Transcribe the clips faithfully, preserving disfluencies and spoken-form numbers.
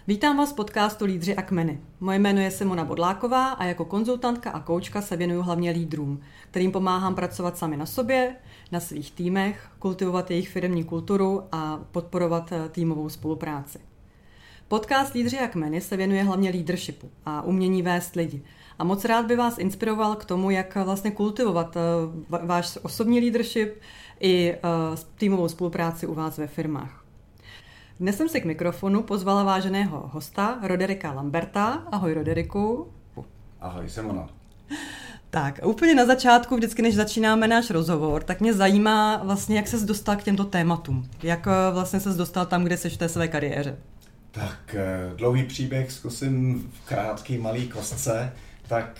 Vítám vás v podcastu Lídři a kmeny. Moje jméno je Simona Bodláková a jako konzultantka a koučka se věnuju hlavně lídrům, kterým pomáhám pracovat sami na sobě, na svých týmech, kultivovat jejich firemní kulturu a podporovat týmovou spolupráci. Podcast Lídři a kmeny se věnuje hlavně leadershipu a umění vést lidi. A moc rád by vás inspiroval k tomu, jak vlastně kultivovat váš osobní leadership i týmovou spolupráci u vás ve firmách. Dnes jsem si k mikrofonu pozvala váženého hosta Roderika Lamberta. Ahoj, Roderiku. Ahoj, Simona. Tak, úplně na začátku, vždycky než začínáme náš rozhovor, tak mě zajímá vlastně, jak ses dostal k těmto tématům. Jak vlastně ses dostal tam, kde jsi v té své kariéře? Tak, dlouhý příběh, zkusím v krátký malý kostce. Tak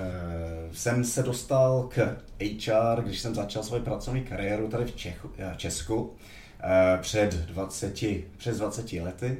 uh, jsem se dostal k H R, když jsem začal svoji pracovní kariéru tady v Čechu, Česku uh, před dvaceti, přes dvaceti lety,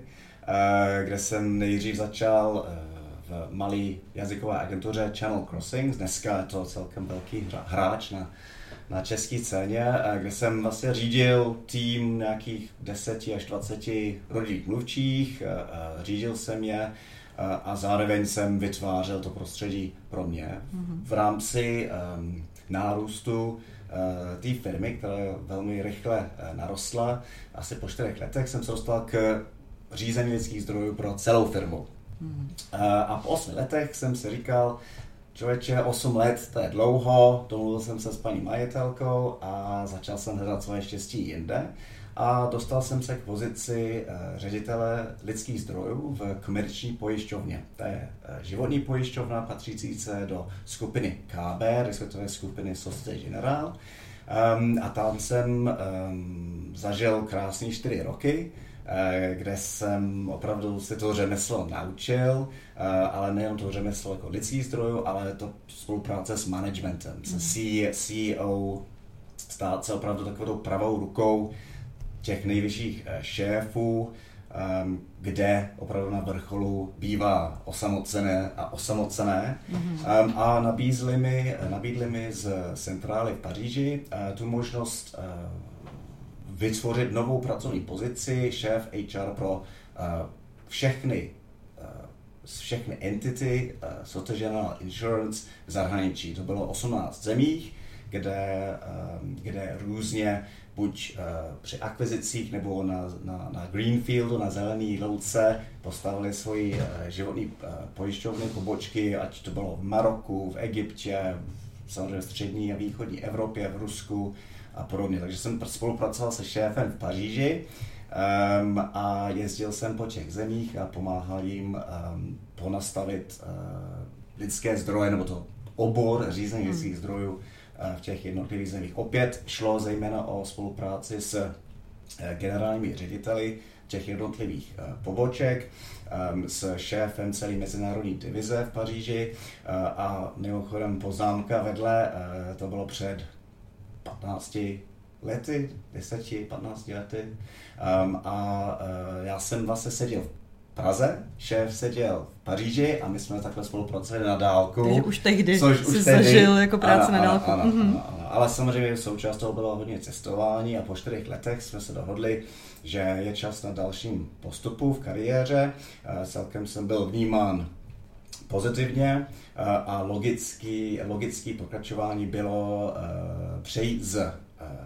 uh, kde jsem nejdřív začal uh, v malé jazykové agentuře Channel Crossings. Dneska je to celkem velký hráč na, na české scéně, uh, kde jsem vlastně řídil tým nějakých deseti až dvaceti rodilých mluvčích, uh, uh, řídil jsem je a zároveň jsem vytvářel to prostředí pro mě v rámci um, nárůstu uh, té firmy, která velmi rychle uh, narostla. Asi po čtyřech letech jsem se dostal k řízení lidských zdrojů pro celou firmu. Mm. Uh, a po osmi letech jsem si říkal, člověče, osm let, to je dlouho, domluvil jsem se s paní majitelkou a začal jsem hledat svoje štěstí jinde. A dostal jsem se k pozici uh, ředitele lidských zdrojů v komerční pojišťovně. To je uh, životní pojišťovna patřící se do skupiny K B, respektive skupiny Société Générale. Um, a tam jsem um, zažil krásný čtyři roky, uh, kde jsem opravdu si to řemeslo naučil, uh, ale nejen to řemeslo jako lidských zdrojů, ale to spolupráce s managementem, mm. se C E O, stát se opravdu takovou pravou rukou těch nejvyšších šéfů, kde opravdu na vrcholu bývá osamocené a osamocené. Mm-hmm. A nabídli mi, nabídli mi z centrály v Paříži tu možnost vytvořit novou pracovní pozici šéf H R pro všechny, všechny entity Société Générale Insurance v zahraničí. To bylo osmnáct zemích, kde, kde různě buď uh, při akvizicích nebo na, na, na Greenfieldu, na zelený louce postavili svoji uh, životní uh, pojišťovny, pobočky, ať to bylo v Maroku, v Egyptě, samozřejmě v střední a východní Evropě, v Rusku a podobně. Takže jsem spolupracoval se šéfem v Paříži um, a jezdil jsem po těch zemích a pomáhal jim um, ponastavit uh, lidské zdroje, nebo to obor řízení lidských hmm. zdrojů v těch jednotlivých zemích. Opět šlo zejména o spolupráci s generálními řediteli těch jednotlivých poboček, s šéfem celé mezinárodní divize v Paříži a mimochodem poznámka vedle, to bylo před patnácti lety, deseti, patnácti lety a já jsem vlastně seděl v Praze, šéf seděl v Paříži a my jsme takhle spolupracovali na dálku. Takže už tehdy což jsi už tehdy, zažil jako práce ano, na dálku. Ano, ano, mm-hmm. ano, ano. Ale samozřejmě součást toho bylo hodně cestování a po čtyřech letech jsme se dohodli, že je čas na dalším postupu v kariéře. Celkem jsem byl vnímán pozitivně a logický, logický pokračování bylo přejít z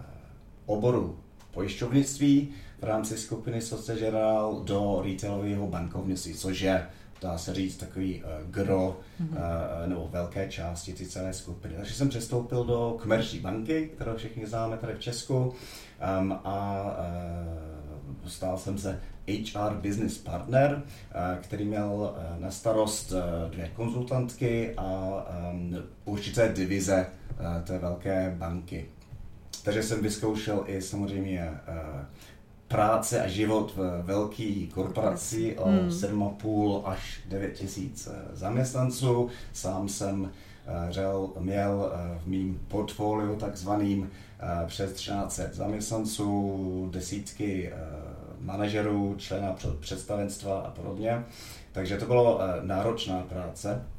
oboru pojišťovnictví v rámci skupiny Société Générale do retailového bankovnictví, což je, dá se říct, takový uh, gro mm-hmm. uh, nebo velké části ty celé skupiny. Takže jsem přestoupil do komerční banky, kterou všichni známe tady v Česku, um, a uh, stal jsem se H R business partner, uh, který měl uh, na starost uh, dvě konzultantky a um, určité divize uh, té velké banky. Takže jsem vyzkoušel i samozřejmě uh, práce a život v velké korporaci o hmm. sedm a půl až devět tisíc zaměstnanců. Sám jsem řel, měl v mým portfoliu takzvaným přes třináct set zaměstnanců, desítky manažerů, člena představenstva a podobně. Takže to bylo náročná práce.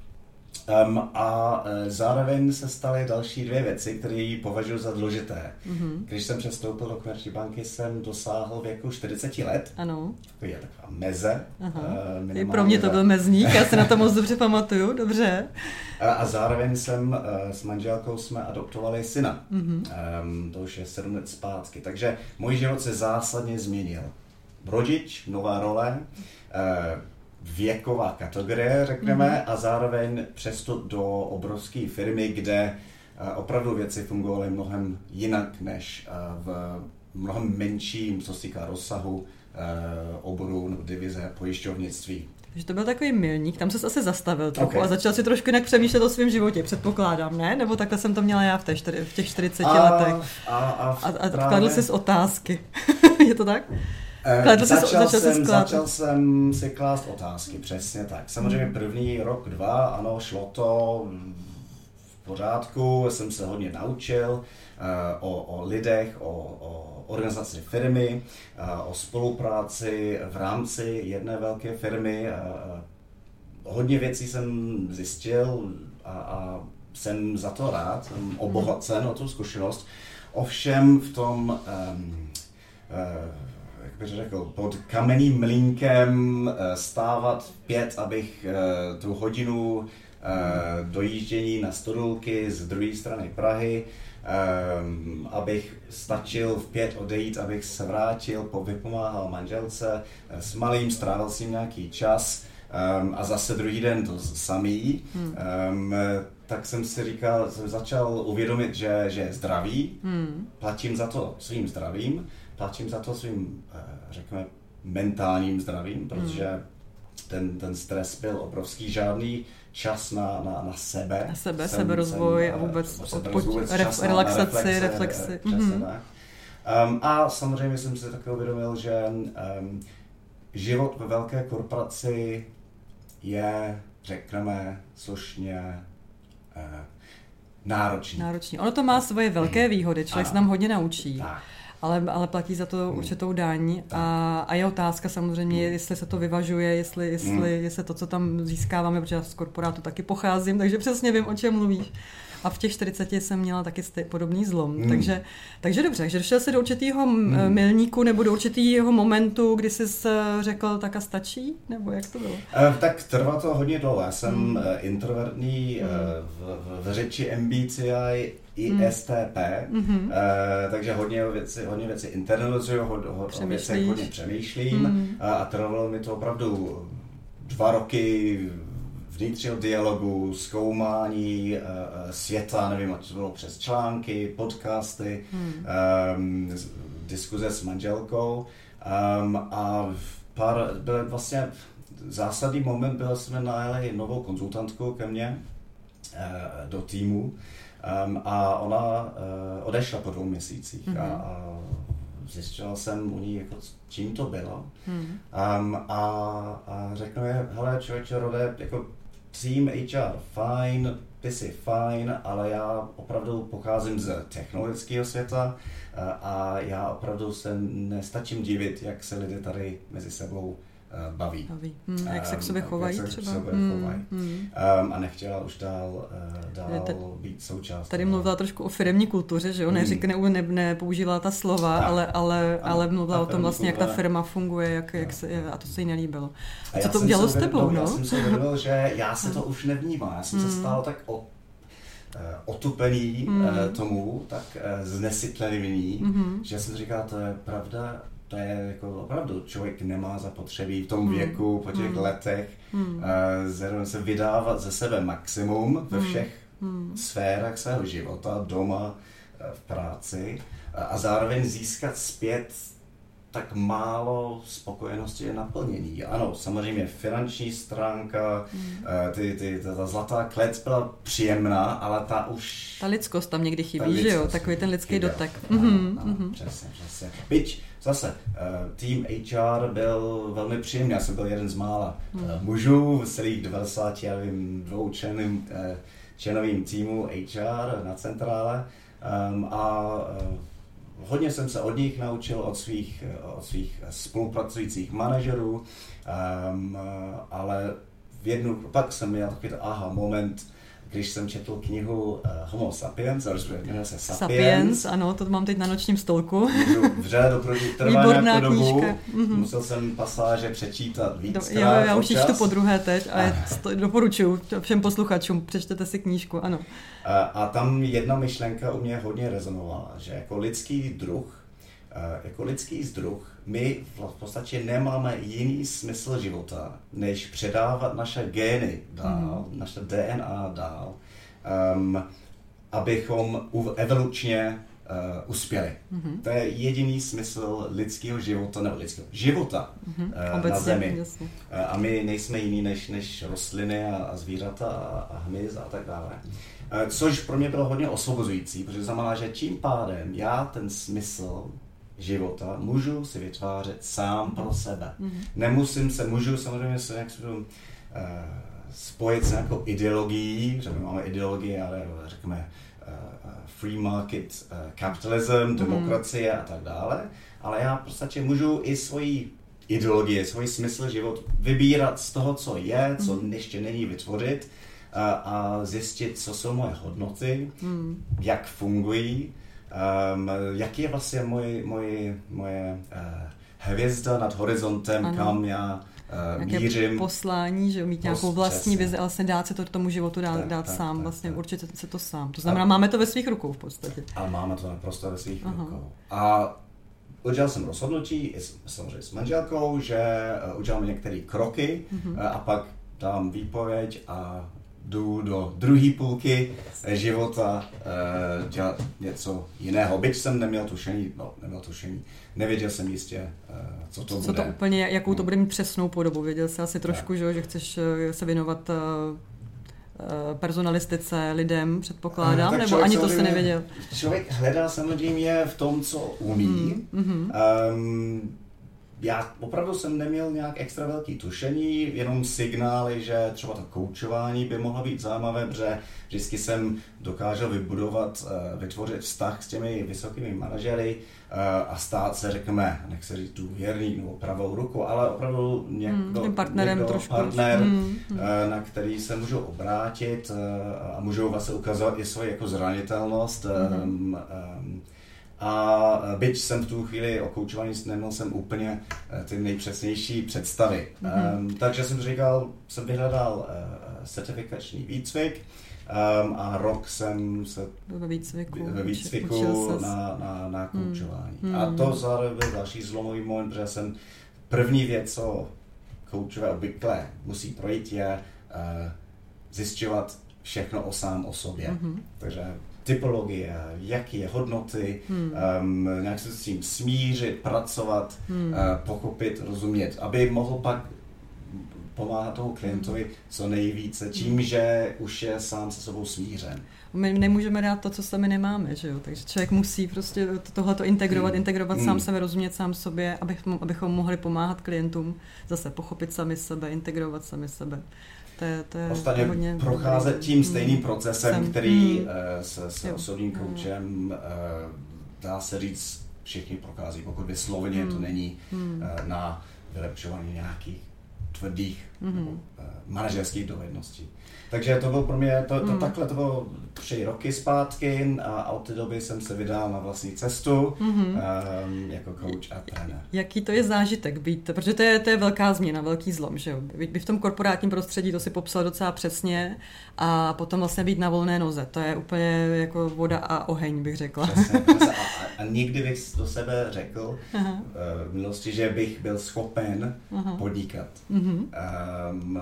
Um, a e, zároveň se staly další dvě věci, které považuji za důležité. Mm-hmm. Když jsem přestoupil do Komerční banky, jsem dosáhl věku čtyřicet let. Ano. Takový je taková meze. Uh, I pro mě to byl mezník, já se na to moc dobře pamatuju, dobře. A, a zároveň jsem uh, s manželkou jsme adoptovali syna. Mm-hmm. Um, to už je sedm let zpátky. Takže můj život se zásadně změnil. Rodič, nová role, uh, věková kategorie, řekneme, mm-hmm. a zároveň přestup do obrovské firmy, kde uh, opravdu věci fungovaly mnohem jinak než uh, v mnohem menším, co se týká rozsahu uh, oboru, divize, pojišťovnictví. Takže to byl takový milník, tam ses asi zastavil trochu okay. a začal si trošku jinak přemýšlet o svém životě, předpokládám, ne? Nebo takhle jsem to měla já v, té čtyři, v těch čtyřiceti a, letech. A, a, a, a právě... kladl jsi otázky. Je to tak? Začal, začal, jsem, začal jsem si klást otázky, přesně tak. Samozřejmě první rok, dva, ano, šlo to v pořádku, jsem se hodně naučil uh, o, o lidech, o, o organizaci firmy, uh, o spolupráci v rámci jedné velké firmy. Uh, hodně věcí jsem zjistil a, a jsem za to rád, jsem obohacen o tu zkušenost. Ovšem v tom um, uh, bych řekl, pod kamenným mlýnkem stávat v pět, abych tu hodinu dojíždění na Stodulky z druhé strany Prahy, abych stačil v pět odejít, abych se vrátil, vypomáhal manželce s malým, strávil s ním nějaký čas a zase druhý den to samý. Hmm. Tak jsem si říkal, jsem začal uvědomit, že, že je zdravý, hmm. platím za to svým zdravím, platím za to svým, řekněme, mentálním zdravím, protože mm. ten, ten stres byl obrovský, žádný čas na, na, na sebe. Na sebe, jsem, seberozvoj jsem, a vůbec, vůbec ref, relaxaci, reflexi. reflexi. Mm-hmm. Um, a samozřejmě jsem si také uvědomil, že um, život ve velké korporaci je, řekneme, slušně uh, náročný. Náročný. Ono to má svoje velké výhody, člověk se tam hodně naučí. Tak. Ale, ale platí za to hmm. určitou daň a, a je otázka samozřejmě, hmm. jestli se to vyvažuje, jestli, jestli, hmm. jestli to, co tam získáváme, protože já z korporátu taky pocházím, takže přesně vím, o čem mluvíš. A v těch čtyřiceti jsem měla taky stej, podobný zlom. Hmm. Takže, takže dobře, takže došel jsi do určitého hmm. milníku nebo do určitého momentu, kdy jsi řekl, tak a stačí? Nebo jak to bylo? Uh, tak trvá to hodně dlouho. Já jsem hmm. introvertní, hmm. v, v řeči M B T I i S T P, mm-hmm. uh, takže hodně věci, hodně věci internalizuju, ho, ho, o věcech hodně přemýšlím mm. a, a trvalo mi to opravdu dva roky vnitřního dialogu, zkoumání uh, světa, nevím, ať to bylo přes články, podcasty, mm. um, diskuze s manželkou um, a pár, byl vlastně zásadní moment, byl jsme najeli novou konzultantku ke mně uh, do týmu. Um, a ona uh, odešla po dvou měsících mm-hmm. a, a zjistil jsem u ní, jako, čím to bylo. Mm. Um, a, a řeknu je, hele člověče, Rode, jako tým H R fajn, ty jsi fajn, ale já opravdu pocházím z technologického světa uh, a já opravdu se nestačím divit, jak se lidé tady mezi sebou Uh, baví. baví. Hmm, jak se k sobě chovají jak třeba. Se k sobě hmm, chovají. Hmm. Um, a nechtěla už dál, uh, dál t- být součástí. Tady mluvila trošku o firemní kultuře, že jo? Hmm. Neříkne, ne, nepoužívala ta slova, ale, ale, ano, ale mluvila o tom vlastně, kultura. Jak ta firma funguje, jak, jak se, a to se jí nelíbilo. A co to udělalo s tebou? No? Já jsem si uvědomil, že já se to už nevnímám. Já jsem hmm. se stál tak o, uh, otupený hmm. uh, tomu, tak uh, znesytlený, hmm. že jsem říkal, to je pravda. To je jako opravdu, člověk nemá zapotřebí v tom hmm. věku, po těch hmm. letech hmm. uh, se vydávat ze sebe maximum ve všech hmm. sférách svého života, doma, v práci a, a zároveň získat zpět tak málo spokojenosti a naplnění. Ano, samozřejmě finanční stránka, hmm. ty, ty, ta, ta zlatá klec byla příjemná, ale ta už... Ta lidskost tam někdy chybí, že jo? Takový ten lidský chyběl. Dotek. Ano, mm-hmm. ano, přesně, přesně. Byť zase, uh, tým H R byl velmi příjemný, já jsem byl jeden z mála hmm. uh, mužů v celých devadesáti, já nevím, dvou členým, uh, členovým týmu H R na centrále um, a uh, hodně jsem se od nich naučil, od svých, od svých spolupracujících manažerů, um, ale v jednu, pak jsem měl takový to aha moment, když jsem četl knihu uh, Homo sapiens, ale jmenuje se Sapiens. Sapiens, ano, to mám teď na nočním stolku. Vřele doproti trvá nějakou dobu, mm-hmm. musel jsem pasáže přečítat víckrát. Do, jo, já už čtu po druhé teď a to doporučuji všem posluchačům, přečtěte si knížku, ano. A, a tam jedna myšlenka u mě hodně rezonovala, že jako lidský druh, jako lidský druh, my v podstatě nemáme jiný smysl života, než předávat naše gény dál, mm. naše D N A dál, um, abychom evolučně uh, uspěli. Mm-hmm. To je jediný smysl lidského života, nebo lidského života mm-hmm. uh, Obecně, na Zemi. Jasně. Uh, a my nejsme jiní než, než rostliny a, a zvířata a, a hmyz a tak dále. Uh, což pro mě bylo hodně osvobozující, protože znamená, že tím pádem já ten smysl života můžu si vytvářet sám pro sebe. Mm-hmm. Nemusím se, můžu samozřejmě se nějak uh, spojit s nějakou ideologií, že my máme ideologii, ale řekněme uh, free market uh, capitalism, mm-hmm. demokracie a tak dále, ale já v podstatě můžu i svoji ideologii, svůj smysl život vybírat z toho, co je, co mm-hmm. ještě není vytvořit uh, a zjistit, co jsou moje hodnoty, mm. jak fungují, Um, jaký je vlastně moje, moje, moje uh, hvězda nad horizontem, ano. kam já uh, mířím. Poslání, že mít nějakou vlastní vizi, ale vlastně dát se to tomu životu dát, tak, dát tak, sám, tak, vlastně tak. Určitě se to sám. To znamená, a, máme to ve svých rukou v podstatě. A máme to naprosto ve svých Aha. rukou. A udělal jsem rozhodnutí, samozřejmě s manželkou, že uh, uděláme některé kroky mm-hmm. uh, a pak dám výpověď a jdu do druhé půlky života uh, dělat něco jiného. Byť jsem neměl tušení, no, neměl tušení, nevěděl jsem jistě, uh, co to co bude. Co to úplně, jakou to bude mít přesnou podobu. Věděl jsi asi trošku, že, že chceš se věnovat uh, personalistice, lidem, předpokládám, uh, nebo ani to si nevěděl? Člověk hledá samozřejmě v tom, co umí. Mm, um, Já opravdu jsem neměl nějak extra velký tušení, jenom signály, že třeba to koučování by mohlo být zajímavé, protože vždycky jsem dokázal vybudovat, vytvořit vztah s těmi vysokými manažery a stát se, řekněme, nechci říct důvěrný nebo pravou ruku, ale opravdu někdo, hmm, partnerem někdo trošku. partner, hmm, hmm. na který se můžou obrátit a můžou vlastně ukazovat i svoji jako zranitelnost. Hmm. Um, A byť jsem v tu chvíli o koučování neměl jsem úplně ty nejpřesnější představy. Mm-hmm. Um, takže jsem říkal, jsem vyhledal uh, certifikační výcvik um, a rok jsem se ve výcviku, ve výcviku na, na, na koučování. Mm. A to zároveň byl další zlomový moment, protože jsem první věc, co koučové obvykle musí projít, je uh, zjišťovat všechno o sám o sobě. Mm-hmm. Takže typologie, jaké je hodnoty, hmm. um, nějak se s tím smířit, pracovat, hmm. uh, pochopit, rozumět, aby mohl pak pomáhat tomu klientovi co nejvíce, tím, že už je sám se sebou smířen. My nemůžeme dát to, co sami nemáme, že jo? Takže člověk musí prostě tohleto integrovat, hmm. integrovat hmm. sám sebe, rozumět sám sobě, abychom, abychom mohli pomáhat klientům, zase pochopit sami sebe, integrovat sami sebe. To je, to je Ostatně hodně procházet dobrý. tím stejným procesem, Jsem. který hmm. se, se osobním koučem, dá se říct, všichni prochází, pokud vysloveně hmm. to není hmm. na vylepšování nějakých tvrdých hmm. manažerských dovedností. Takže to bylo pro mě, to, to, hmm. takhle to bylo tři roky zpátky a od té doby jsem se vydal na vlastní cestu hmm. um, jako coach a trenér. Jaký to je zážitek být, protože to je, to je velká změna, velký zlom, že jo? Být v tom korporátním prostředí, to si popsal docela přesně a potom vlastně být na volné noze, to je úplně jako voda a oheň, bych řekla. Přesně, přesně. A, a nikdy bych do sebe řekl Aha. v minulosti, že bych byl schopen Aha. podnikat. Mm-hmm. Um,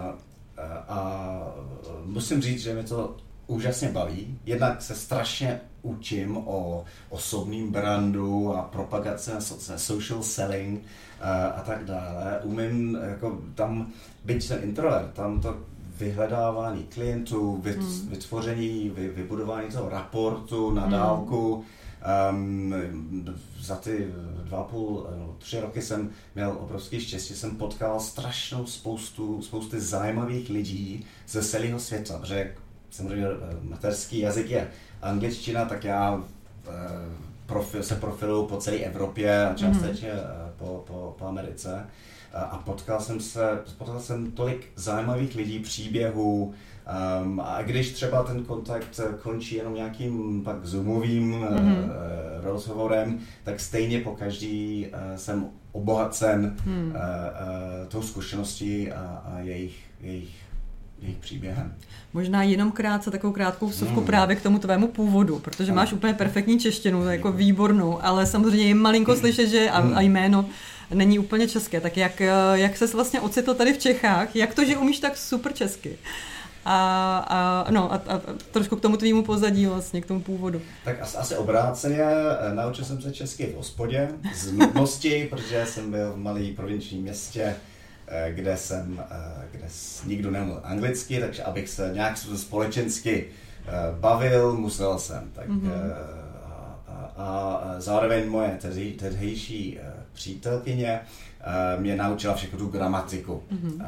A musím říct, že mě to úžasně baví. Jednak se strašně učím o osobním brandu a propagaci na social selling a tak dále. Umím jako tam, byť jsem introvert, tam to vyhledávání klientů, vytvoření, vybudování toho raportu na dálku. Um, za ty dva půl, tři roky jsem měl obrovský štěstí, jsem potkal strašnou spoustu, spousty zajímavých lidí ze celého světa, protože samozřejmě mateřský jazyk je angličtina, tak já profil, se profiluju po celé Evropě a částečně mm. po, po, po Americe. a potkal jsem se, potkal jsem tolik zajímavých lidí, příběhů, um, a když třeba ten kontakt končí jenom nějakým pak zoomovým mm-hmm. uh, rozhovorem, tak stejně po každý uh, jsem obohacen mm. uh, uh, tou zkušeností a, a jejich, jejich, jejich příběhem. Možná jenom krátce takovou krátkou vsuvku mm. právě k tomu tvému původu, protože máš úplně perfektní češtinu, jako výbornou, ale samozřejmě je malinko slyšet, že a, a jméno není úplně české. Tak jak, jak ses vlastně ocitl tady v Čechách? Jak to, že umíš tak super česky? A, a, no, a, a trošku k tomu tvýmu pozadí vlastně, k tomu původu. Tak asi, asi obráceně, naučil jsem se česky v hospodě, z nutnosti, protože jsem byl v malý provinčním městě, kde jsem, kde nikdo nemluvil anglicky, takže abych se nějak společensky bavil, musel jsem. Tak, mm-hmm. a, a, a zároveň moje tehdejší přítelkyně mě naučila všechno tu gramatiku. Mm-hmm.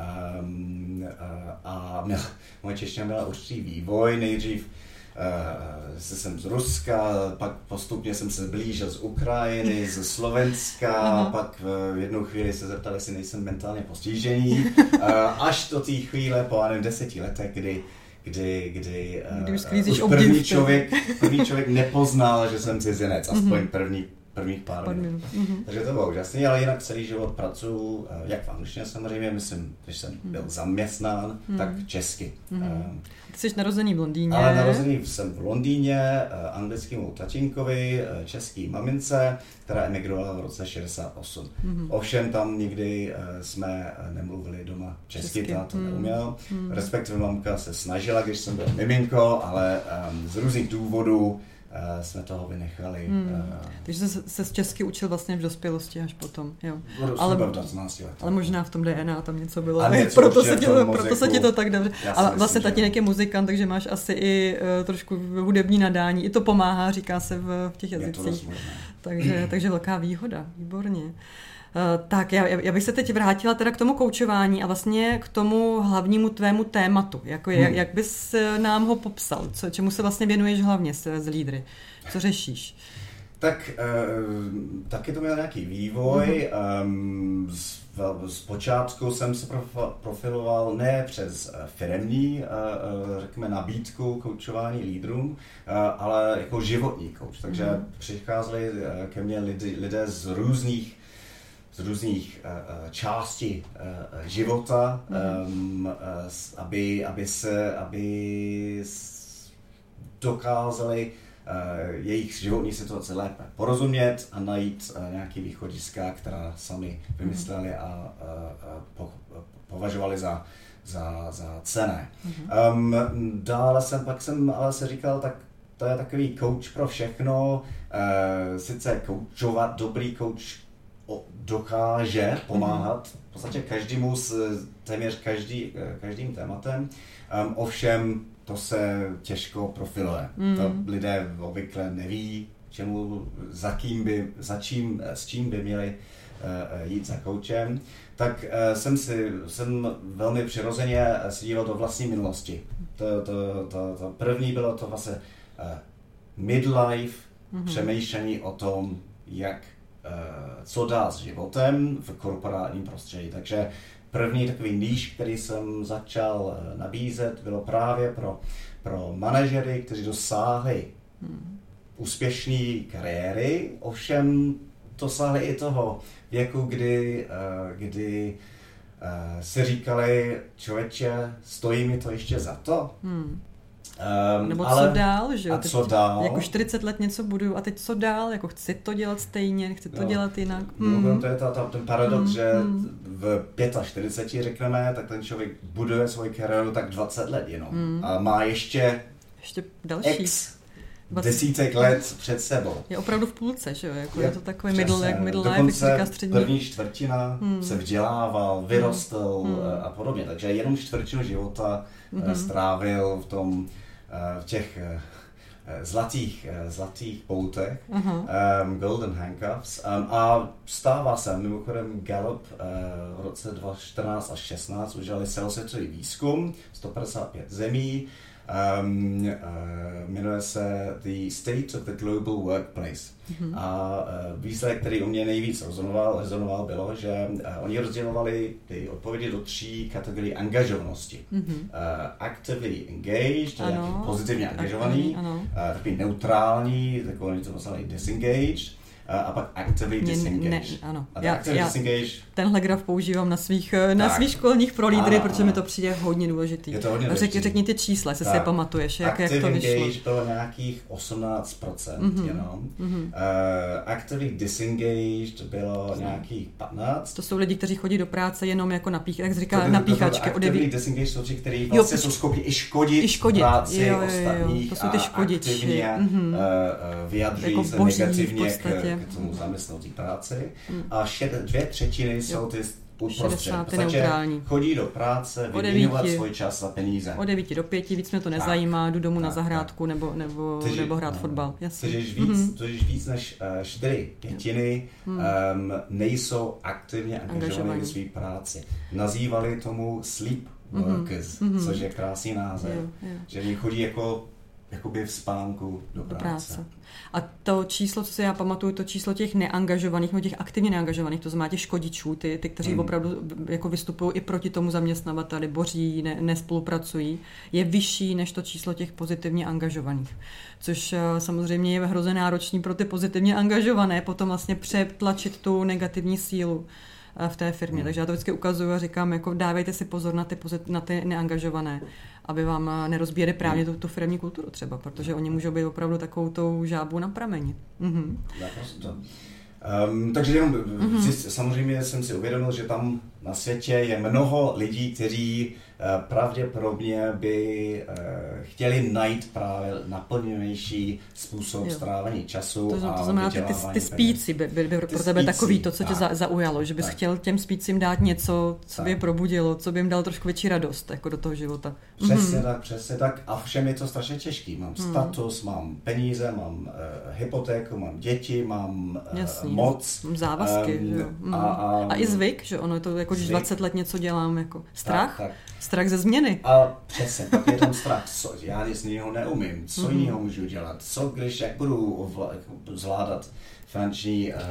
A, a měla, moje čeština měla určitý vývoj. Nejdřív uh, jsem z Ruska, pak postupně jsem se blížil z Ukrajiny, z Slovenska, uh-huh. pak v jednu chvíli se zeptali, jestli nejsem mentálně postižený. uh, až do té chvíle, po nevím, deseti letech, kdy kdy, kdy, kdy už, uh, už první, člověk, první člověk nepoznal, že jsem cizinec, aspoň uh-huh. první prvních pár, pár minut. Mm-hmm. Takže to bylo úžasný, ale jinak celý život pracuji, jak v angličtině samozřejmě, myslím, když jsem byl zaměstnán, mm. tak česky. Mm-hmm. Ty jsi narozený v Londýně. Ale narozený jsem v Londýně, anglickému tatínkovi, český mamince, která emigrovala v roce šedesát osm. Mm-hmm. Ovšem tam nikdy jsme nemluvili doma česky, ta to mm. neuměl. Mm. Respektive mamka se snažila, když jsem byl miminko, ale um, z různých důvodů Uh, jsme toho vynechali. Hmm. Uh, Takže se, se z česky učil vlastně v dospělosti až potom, jo. Ale, ale možná v tom D N A tam něco bylo, něco proto, se ti, proto se ti to tak dobře. Ale vlastně tatínek je muzikant, takže máš asi i uh, trošku hudební nadání. I to pomáhá, říká se v, v těch jazycích. Takže, takže velká výhoda, výborně. Uh, tak já, já bych se teď vrátila teda k tomu koučování a vlastně k tomu hlavnímu tvému tématu. Jako je, hmm. Jak bys nám ho popsal? Co, čemu se vlastně věnuješ hlavně s, s lídry? Co řešíš? Tak uh, taky to měl nějaký vývoj. Mm-hmm. Um, z, z počátku jsem se profiloval ne přes firemní, uh, řekněme, nabídku koučování lídrům, uh, ale jako životní kouč. Takže mm-hmm. přicházeli ke mně lidi, lidé z různých z různých uh, částí uh, života, mm-hmm. um, uh, aby, aby se aby dokázali uh, jejich životní situace lépe porozumět a najít uh, nějaké východiska, která sami vymysleli a, a, a po, považovali za, za, za cenné. Mm-hmm. Um, dále jsem pak jsem ale se říkal, tak to je takový coach pro všechno, uh, sice koučovat, dobrý coach dokáže pomáhat v podstatě každému s téměř každý, každým tématem, um, ovšem to se těžko profiluje. Mm. To lidé obvykle neví, čemu, za kým by, za čím, s čím by měli uh, jít za koučem. Tak uh, jsem si jsem velmi přirozeně se díval do vlastní minulosti. To, to, to, to první bylo to vlastně uh, midlife, mm-hmm. přemýšlení o tom, jak co dá s životem v korporátním prostředí. Takže první takový níž, který jsem začal nabízet, bylo právě pro, pro manažery, kteří dosáhli hmm. úspěšné kariéry, ovšem dosáhli i toho věku, kdy, kdy si říkali, člověče, stojí mi to ještě za to? Hmm. Um, Nebo ale, co dál, že jo? A co dál? Jako čtyřicet let něco buduju a teď co dál? Jako chci to dělat stejně, chci to jo. dělat jinak. Mm. No, to je ta, ta, ten paradox, mm. že v čtyřiceti pěti řekneme, tak ten člověk buduje svoji kariéru tak dvacet let jenom. Mm. A má ještě, ještě další. X desítek let před sebou. Je opravdu v půlce, že jo? Jako je, je to takový middle, jak middle life, jak se říká střední. První čtvrtina mm. se vzdělával, vyrostl mm. a podobně. Takže jenom čtvrtinu života mm. strávil v tom v těch zlatých, zlatých poutech, uh-huh. um, Golden Handcuffs, um, a stává se, mimochodem Gallup uh, v roce dva tisíce čtrnáct až šestnáct udělali celosvětový výzkum, sto padesát pět zemí, Um, uh, jmenuje se The State of the Global Workplace. Mm-hmm. A uh, výsledek, který u mě nejvíc rezonoval, rezonoval bylo, že uh, oni rozdělovali ty odpovědi do tří kategorií angažovanosti. Mm-hmm. Uh, actively engaged, nějaký pozitivně angažovaný, uh, takový neutrální, takový oni to nazvali disengaged, a pak actively disengaged. Ne, ano. A já, actively já disengaged. Tenhle graf používám na svých, na svých školních pro lídry, ano, protože ano. mi to přijde hodně důležitý. Je to hodně Řek, řekni ty čísla, jestli si je pamatuješ, jak, jak to vyšlo. Actively engaged bylo nějakých osmnáct procent, mm-hmm. jenom. Mm-hmm. Uh, actively disengaged bylo nějakých patnáct. To jsou lidi, kteří chodí do práce jenom jako na pích, jak jsi říkal, na píchačky. Actively disengaged jsou ti, kteří vlastně jo, jsou schopni i škodit, i škodit. práci jo, jo, jo, ostatních to jsou ty škodiči. A aktivně mm-hmm. uh, vyjadřují jako se negativně k, k tomu zaměstnanci práci. Mm. A šed, dvě třetiny jsou ty uprostřed. V podstatě chodí do práce, vyměňovat svůj čas za peníze. Od devíti do pěti, víc mě to nezajímá, tak, jdu domů tak, na zahrádku tak. nebo, nebo, Tyži, nebo hrát no, fotbal. Jasně. Totiž víc, mm-hmm. víc než uh, čtyři pětiny mm. um, nejsou aktivně angažovaní ve své práci. Nazývali tomu sleep workers, mm-hmm. což je krásný název. Jo, jo. Že oni chodí jako jakoby v spánku do práce. do práce. A to číslo, co si já pamatuju, to číslo těch neangažovaných, no těch aktivně neangažovaných, to znamená těch škodičů, ty, ty kteří mm. opravdu jako vystupují i proti tomu zaměstnavateli, boří, ne, nespolupracují, je vyšší než to číslo těch pozitivně angažovaných. Což samozřejmě je hrozně náročný pro ty pozitivně angažované potom vlastně přetlačit tu negativní sílu v té firmě. Mm. Takže já to vždycky ukazuju a říkám, jako dávejte si pozor na ty, pozit, na ty neangažované, aby vám nerozbíjeli právě tu, tu firemní kulturu třeba, protože oni můžou být opravdu takovou tou žábou na prameni. Mhm. Um, takže jenom mm-hmm. si, samozřejmě jsem si uvědomil, že tam na světě je mnoho lidí, kteří uh, pravděpodobně by uh, chtěli najít právě naplněnější způsob jo. strávení času. To, a to znamená, ty, ty spíci by, by, by ty pro tebe spíci, takový to, co tak. tě za, zaujalo, že bys tak. chtěl těm spícím dát něco, co tak. by je probudilo, co by jim dal trošku větší radost jako do toho života. Přesně mm-hmm. tak, přesně tak. A všem je to strašně těžký. Mám mm. status, mám peníze, mám uh, hypotéku, mám děti, mám uh, Jasný, moc. Mám závazky. Um, že jo. Mm. A, a, a i zvyk, že ono je to jako, když dvacet let něco dělám, jako strach, tak, tak. strach ze změny. A přesně, tak je tam strach, co, já nic jiného neumím, co mm-hmm. jiného můžu dělat, co když, jak budu zvládat finanční uh,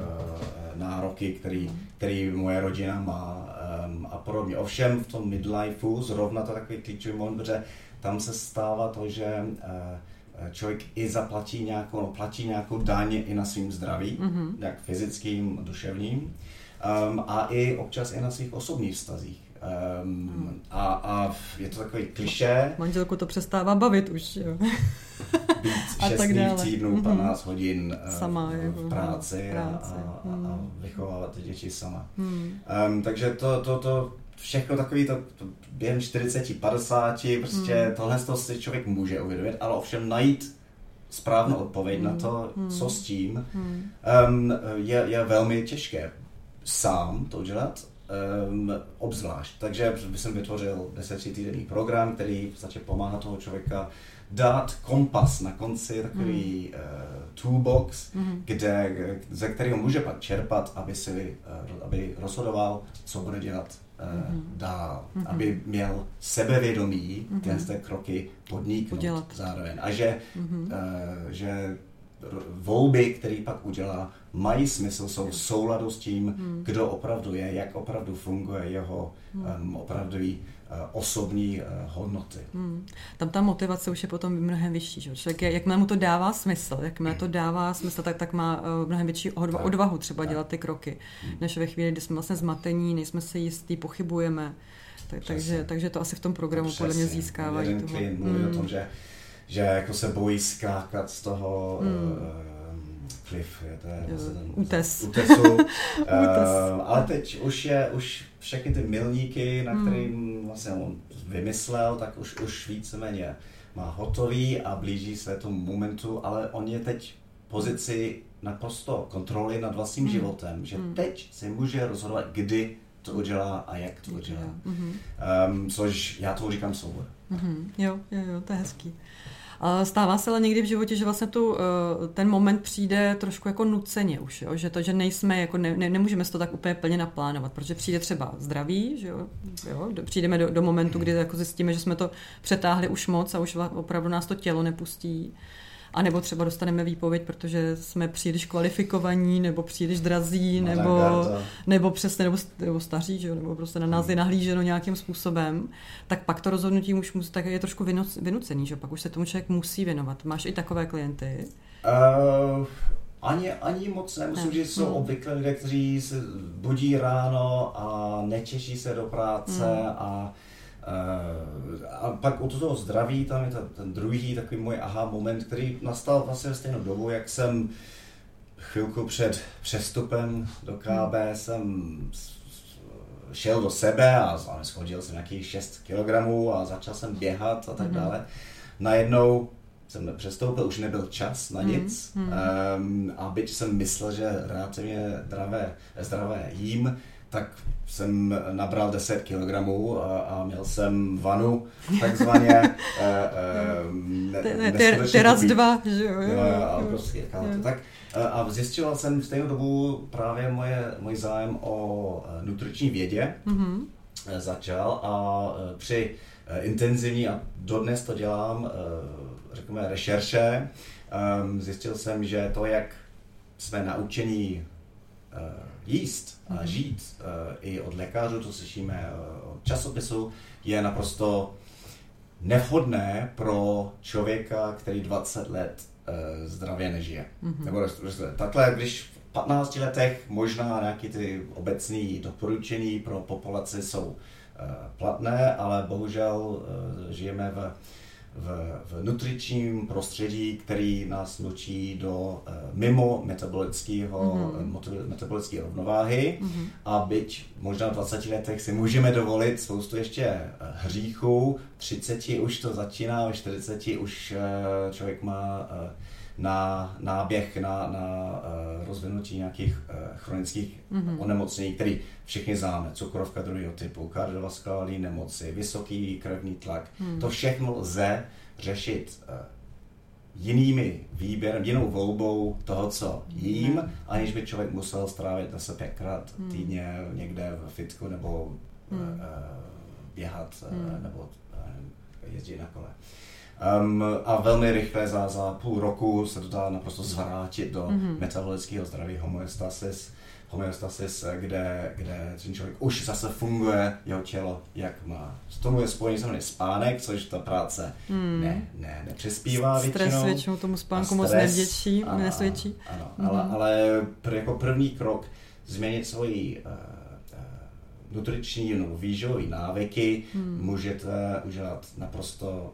nároky, který, který moje rodina má um, a podobně. Ovšem v tom midlifeu zrovna to takový klíčový moment, protože tam se stává to, že uh, člověk i zaplatí nějakou, no, platí nějakou daň i na svým zdraví, mm-hmm. jak fyzickým, duševním, um, a i občas i na svých osobních vztazích. Um, mm. a, a je to takový klišé. Manželku to přestává bavit už, jo. Být šestý v týdnu, patnáct mm-hmm. hodin sama, v, jako, v práci, práci. A, a, mm. a vychovávat ty děti sama. Mm. Um, takže to, to, to všechno takový, to, to během čtyřicet padesát, prostě mm. tohle z toho si člověk může uvědomit, ale ovšem najít správnou odpověď mm. na to, mm. co s tím, mm. um, je, je velmi těžké sám to udělat. Um, obzvlášť. Takže jsem vytvořil desetitýdenní program, který v podstatě pomáhá toho člověka dát kompas na konci, takový mm. uh, toolbox, mm. kde, ze kterého může pak čerpat, aby si uh, aby rozhodoval, co bude dělat uh, mm. dál. Mm. Aby měl sebevědomí mm. tyhle ty kroky podniknout udělat. Zároveň. A že, mm. uh, že volby, které pak udělá, mají smysl, jsou v souladu s tím, hmm. kdo opravdu je, jak opravdu funguje jeho um, opravdový uh, osobní uh, hodnoty. Hmm. Tam ta motivace už je potom mnohem vyšší. Že? Člověk, jakmile mu to dává smysl, jakmile to dává smysl, tak, tak má uh, mnohem větší odva- odvahu třeba tak. dělat ty kroky, hmm. než ve chvíli, kdy jsme vlastně zmatení, nejsme si jistí, pochybujeme. Tak, takže, takže to asi v tom programu podle mě získává. Jeden toho. klient mluví hmm. o tom, že, že jako se bojí skákat z toho hmm. uh, Cliff, je to je vlastně ten útes. útesu. uh, ale teď už je, už všechny ty milníky, na kterým hmm. vlastně on vymyslel, tak už, už víceméně má hotový a blíží se tomu momentu, ale on je teď v pozici naprosto kontroly nad vlastním hmm. životem, že hmm. teď si může rozhodovat, kdy to udělá a jak to udělá. Hmm. Um, což já tomu říkám soubor. Hmm. Jo, jo, jo, to je hezký. A stává se ale někdy v životě, že vlastně tu, ten moment přijde trošku jako nuceně už, jo? Že to, že nejsme, jako ne, ne, nemůžeme si to tak úplně plně naplánovat, protože přijde třeba zdraví, že jo? Jo? Přijdeme do, do momentu, kdy jako zjistíme, že jsme to přetáhli už moc a už opravdu nás to tělo nepustí. A nebo třeba dostaneme výpověď, protože jsme příliš kvalifikovaní, nebo příliš drazí, no, nebo, nebo přesně, nebo, nebo staří, že? Nebo prostě na nás je nahlíženo nějakým způsobem, tak pak to rozhodnutí už musí, tak je trošku vynucený, že? Pak už se tomu člověk musí věnovat. Máš i takové klienty? Uh, ani, ani moc nemusím, ne. že jsou hmm. obvykle lidé, kteří se budí ráno a netěší se do práce hmm. a a pak u toho zdraví, tam je ten druhý takový můj aha moment, který nastal vlastně ve stejnou dobu, jak jsem chvilku před přestupem do K B jsem šel do sebe a schodil jsem nějakých šest kilogramů a začal jsem běhat a tak dále. Najednou jsem přestoupil, už nebyl čas na nic mm, mm. Um, a byť jsem myslel, že relativně zdravé, zdravé jím, tak jsem nabral deset kilogramů a, a měl jsem vanu, takzvaně. Teraz dva, že jo? A, prostě, tak, a zjistil jsem v stejnou dobu právě moje, můj zájem o nutriční vědě. Mm-hmm. Začal a při intenzivní, a dodnes to dělám, řekněme, rešerše, zjistil jsem, že to, jak jsme naučení jíst a žít i od lékařů, to slyšíme od časopisu, je naprosto nevhodné pro člověka, který dvacet let zdravě nežije. Mm-hmm. Nebo takhle, když v patnácti letech možná nějaké ty obecné doporučení pro populaci jsou platné, ale bohužel žijeme v V, v nutričním prostředí, který nás nutí do uh, mimo metabolického, mm-hmm. metabolické rovnováhy mm-hmm. a byť možná v dvaceti letech si můžeme dovolit spoustu ještě hříchů, třiceti už to začíná, ve čtyřiceti už uh, člověk má uh, na náběh, na, na uh, rozvinutí nějakých uh, chronických mm-hmm. onemocnění, které všichni známe, cukrovka druhého typu, kardiovaskulární nemoci, vysoký krevní tlak. Mm. To všechno lze řešit uh, jinými výběrem, jinou volbou toho, co jím, mm. aniž by člověk musel strávit zase pětkrát mm. týdně někde v fitku nebo mm. uh, uh, běhat uh, mm. nebo uh, jezdit na kole. Um, a velmi rychle za, za půl roku se to dá naprosto zvrátit do mm-hmm. metabolického zdraví, homeostasis, homeostasis kde, kde ten člověk už zase funguje, jeho tělo, jak má. S tomu je spojený samozřejmě spánek, což ta práce mm. ne, ne, nepřispívá většinou. Stres většinou tomu spánku moc nevděčí, nesvědčí. Ano, mm-hmm. ale, ale pr- jako první krok změnit svoji uh, uh, nutriční nebo výživové návyky mm. můžete udělat naprosto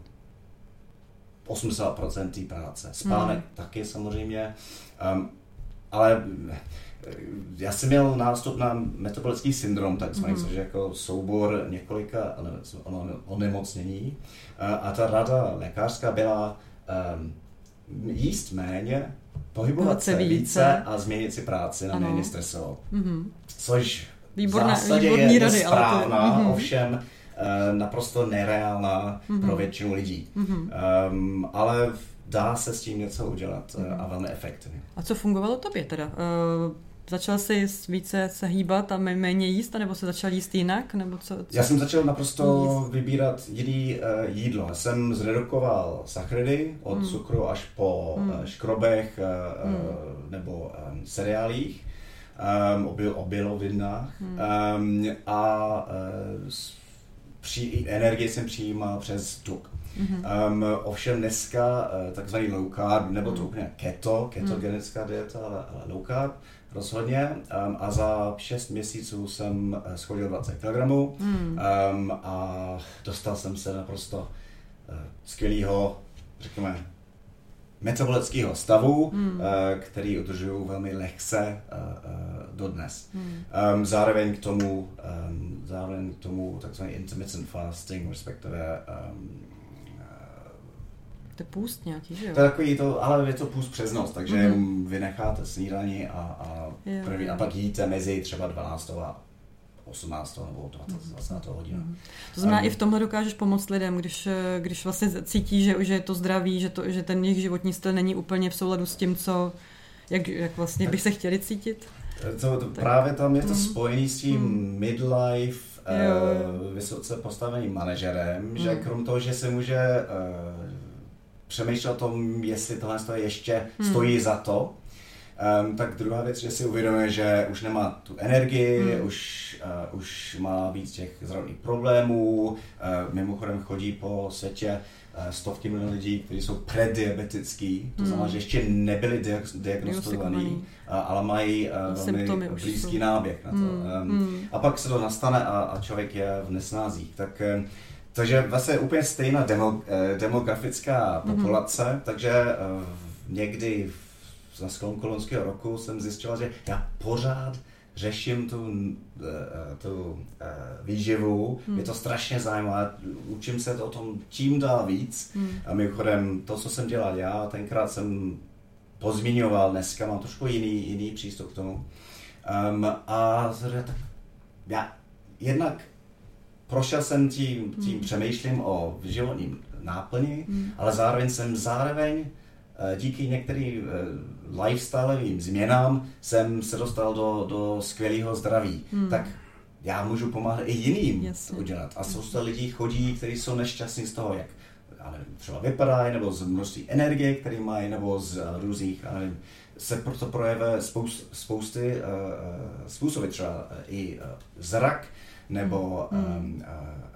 osmdesát procent té práce. Spánek hmm. taky samozřejmě, um, ale já jsem měl nástup na metabolický syndrom, takzvaný, hmm. což je jako soubor několika onemocnění. A ta rada lékařská byla um, jíst méně, pohybovat se více, více a změnit si práci na ano. méně stresovou. Hmm. Což Výborná, v zásadě je nesprávná, ale to... ovšem naprosto nereálná mm-hmm. pro většinu lidí. Mm-hmm. Um, ale dá se s tím něco udělat mm-hmm. a velmi efektivně. A co fungovalo tobě teda? Uh, začal jsi více se hýbat a méně jíst, nebo se začal jíst jinak? Nebo co, co? Já jsem začal naprosto jíst? vybírat jiný uh, jídlo. Já jsem zredukoval sacharidy od mm. cukru až po mm. uh, škrobech uh, mm. uh, nebo um, cereálích, um, obil, obilovinách mm. um, a uh, Při, energii jsem přijímal přes tuk. Mm-hmm. Um, ovšem dneska uh, takzvaný low carb, nebo to úplně keto, ketogenická dieta, ale, ale low carb rozhodně. Um, a za šest měsíců jsem uh, schodil dvacet kilogramů mm. um, a dostal jsem se naprosto uh, skvělého, řekněme, metabolického stavu, mm. uh, který udržuju velmi lehce uh, uh, dodnes. Mm. Um, zároveň k tomu, um, zároveň k tomu takzvaný intermittent fasting, respektive um, to je půst nějaký, že jo? To je takový to, ale je to půst přes noc, takže mm. vy necháte snídani a, a, první, a pak jíte mezi třeba dvanáctou a osmnáct nebo dvacet hodin. To znamená, um, i v tomhle dokážeš pomoct lidem, když, když vlastně cítí, že, že je to zdraví, že, to, že ten jejich životní styl není úplně v souladu s tím, co, jak, jak vlastně by se chtěli cítit? To, to právě tam je to mm. spojený s tím mm. midlife, uh, vysoce postaveným manažerem, mm. že krom toho, že se může uh, přemýšlet o tom, jestli tohle ještě mm. stojí za to, Um, tak druhá věc, že si uvědomuje, že už nemá tu energii, hmm. už, uh, už má víc těch zdravotních problémů, uh, mimochodem chodí po světě uh, stovky milionů lidí, kteří jsou prediabetický, to hmm. znamená, že ještě nebyli diag- diagnostovaní, uh, ale mají uh, velmi blízký náběh na to. Hmm. Um, a pak se to nastane a, a člověk je v nesnázích. Tak, um, takže vlastně úplně stejná demo, uh, demografická populace, hmm. takže uh, někdy za sklonku loňského roku jsem zjistil, že já pořád řeším tu, tu výživu, hmm. mě to strašně zajímá, učím se to o tom čím dál víc. Hmm. A mimochodem to, co jsem dělal já, tenkrát jsem pozměňoval, dneska mám trošku jiný, jiný přístup k tomu. Um, a tak já jednak prošel jsem tím, tím hmm. přemýšlím o životním náplni, hmm. ale zároveň jsem zároveň díky některým lifestyleovým změnám jsem se dostal do, do skvělého zdraví. Hmm. Tak já můžu pomáhat i jiným Jasně. udělat. A spousta lidí chodí, kteří jsou nešťastní z toho, jak nevím, třeba vypadají, nebo z množství energie, které mají, nebo z různých, nevím, se proto projevuje spoust, spousty uh, způsoby, třeba i uh, zrak, nebo hmm. um, uh,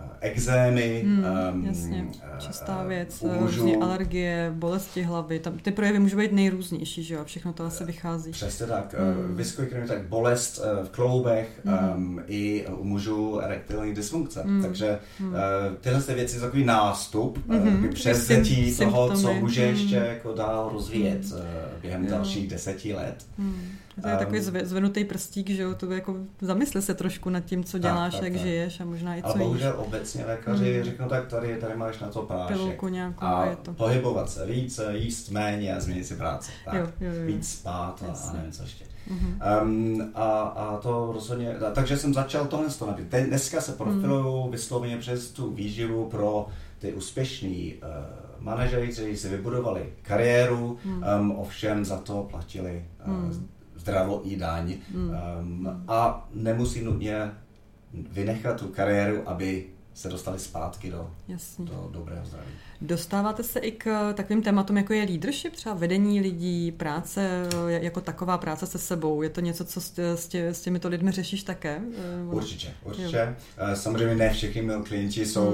exémy, hmm, um, jasně. Častá věc, různé alergie, bolesti hlavy, tam ty projevy můžou být nejrůznější, že jo, všechno to asi vychází. Přesně tak, hmm. vysokou tak bolest v kloubech, hmm. um, i u mužů erektilní dysfunkce, hmm. takže hmm. uh, tyhle ty věci jsou takový nástup, hmm. uh, převzetí toho, co může hmm. ještě jako dál rozvíjet hmm. uh, během hmm. dalších deseti let. Hmm. To je um, takový zvednutý prstík, že jo, to jako zamysli se trošku nad tím, co děláš, tak, tak, jak tak. žiješ a možná i co jíš. Ale bohužel obecně lékaři mm. řeknou, tak tady, tady máš na to prášek. Pilulku nějakou, a je to. pohybovat se více, jíst méně a změnit si práci. Tak, jo, jo, jo. víc spát a, a nevím co ještě. Mm-hmm. Um, a, a to rozhodně, takže jsem začal tohle z toho nabít. Dneska se profiluju mm. vysloveně přes tu výživu pro ty úspěšný uh, manažery, kteří si vybudovali kariéru, mm. um, ovšem za to platili uh, mm. zdravotní daň mm. um, a nemusí nutně vynechat tu kariéru, aby se dostali zpátky do, do dobrého zdraví. Dostáváte se i k takovým tématům, jako je leadership, třeba vedení lidí, práce, jako taková práce se sebou. Je to něco, co s, tě, s těmito lidmi řešíš také? Určitě, určitě. Jo. Samozřejmě ne všichni mý klienti jsou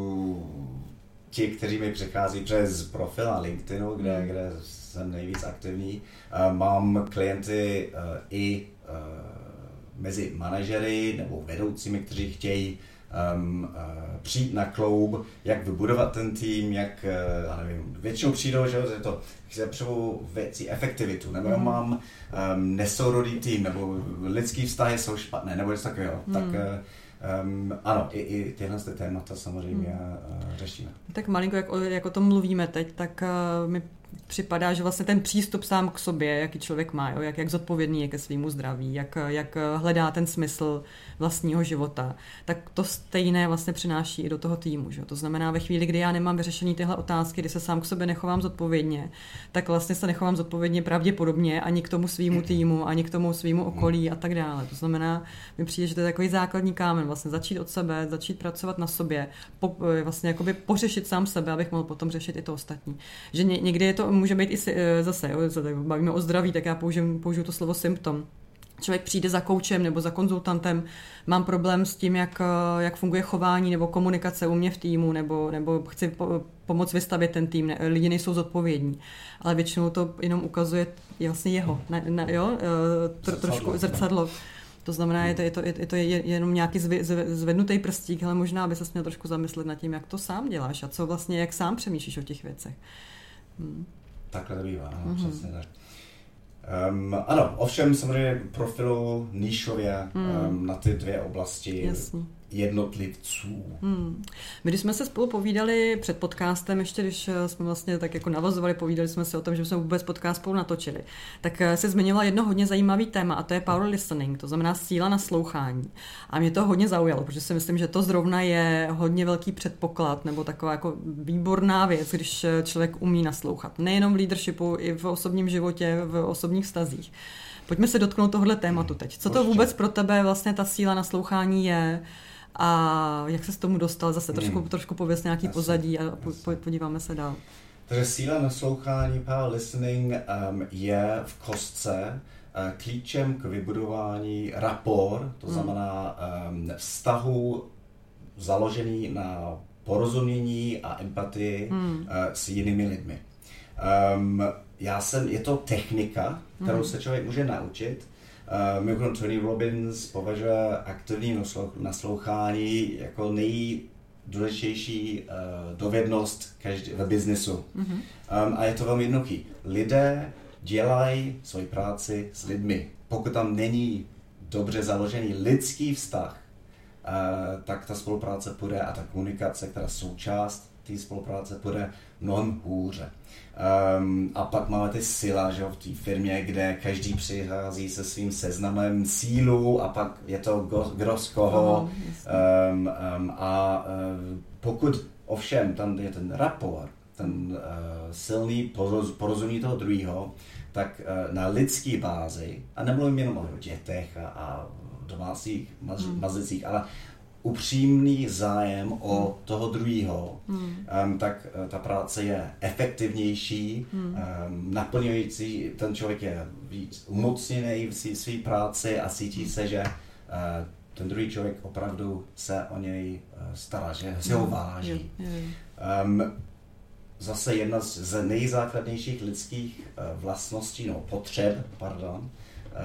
hmm. ti, kteří mi přichází přes profil na LinkedInu, kde, hmm. kde jsem nejvíc aktivní. Mám klienty i mezi manažery nebo vedoucími, kteří chtějí um, uh, přijít na kloub, jak vybudovat ten tým, jak, uh, já nevím, většinou přijdou, že je to potřebuji věcí efektivitu, nebo mm. mám um, nesourodý tým, nebo lidský vztahy jsou špatné, nebo něco takového. Mm. Tak uh, um, ano, i, i tyhle témata samozřejmě mm. uh, řešíme. Tak malinko, jak o, jak o tom mluvíme teď, tak uh, mi připadá, že vlastně ten přístup sám k sobě, jaký člověk má, jo, jak, jak zodpovědný je ke svému zdraví, jak, jak hledá ten smysl vlastního života, tak to stejné vlastně přináší i do toho týmu. Že? To znamená, ve chvíli, kdy já nemám vyřešený tyhle otázky, kdy se sám k sobě nechovám zodpovědně, tak vlastně se nechovám zodpovědně pravděpodobně ani k tomu svýmu týmu, ani k tomu svýmu okolí a tak dále. To znamená, mi přijde, že to je takový základní kámen, vlastně začít od sebe, začít pracovat na sobě, po, vlastně jakoby pořešit sám sebe, abych mohl potom řešit i to ostatní. Že ně, někdy je to to může být i zase, jo, bavíme o zdraví, tak já použiju, použiju to slovo symptom. Člověk přijde za koučem nebo za konzultantem, mám problém s tím, jak, jak funguje chování nebo komunikace u mě v týmu, nebo, nebo chci po, pomoct vystavit ten tým, ne, lidi nejsou zodpovědní. Ale většinou to jenom ukazuje vlastně jeho, ne, ne, jo, tr, trošku zrcadlo. To znamená, je to, je to, je to jenom nějaký zvednutý prstík, ale možná by se měl trošku zamyslet nad tím, jak to sám děláš a co vlastně, jak sám přemýšlíš o těch věcech. Hmm. Takhle to bývá, no, mm-hmm. přesně tak. Um, ano, ovšem samozřejmě profilu níšově mm. um, na ty dvě oblasti. Jasně. jednotlivců. Hmm. My, když jsme se spolu povídali před podcastem, ještě když jsme vlastně tak jako navazovali, povídali jsme si o tom, že jsme vůbec podcast spolu natočili, tak se zmiňovala jedno hodně zajímavý téma a to je power listening, to znamená síla naslouchání. A mě to hodně zaujalo, protože si myslím, že to zrovna je hodně velký předpoklad nebo taková jako výborná věc, když člověk umí naslouchat. Nejenom v leadershipu, i v osobním životě, v osobních vztazích. Pojďme se dotknout tohohle tématu teď. Co to vůbec pro tebe vlastně ta síla naslouchání je a jak se s tomu dostal? Zase trošku, hmm. trošku pověs nějaký jasně, pozadí a po, po, podíváme se dál. Takže síla naslouchání, power listening um, je v kostce uh, klíčem k vybudování rapport, to hmm. znamená um, vztahu založený na porozumění a empatii hmm. uh, s jinými lidmi. Um, já jsem, je to technika, kterou hmm. se člověk může naučit. Uh, mimochodem Tony Robbins považuje aktivní naslouchání jako nejdůležitější uh, dovednost každý, ve biznesu. Hmm. Um, a je to velmi jednoduchý. Lidé dělají svoji práci s lidmi. Pokud tam není dobře založený lidský vztah, uh, tak ta spolupráce půjde a ta komunikace, která součást té spolupráce, půjde mnohem hůře. Um, a pak máme ty sila, že v té firmě, kde každý přichází se svým seznamem sílu a pak je to kdo z koho. Um, um, a uh, pokud ovšem tam je ten rapport, ten uh, silný poroz, porozumění toho druhého, tak uh, na lidské bázi, a nemluvím jenom o dětech a, a domácích maz, mazlicích, ale upřímný zájem o toho druhého, hmm. um, tak uh, ta práce je efektivnější, hmm. um, naplňující, ten člověk je víc umocněný v své práci a cítí se, že uh, ten druhý člověk opravdu se o něj uh, stará, že si ho váží. Um, zase jedna z nejzákladnějších lidských uh, vlastností, no potřeb, pardon, uh,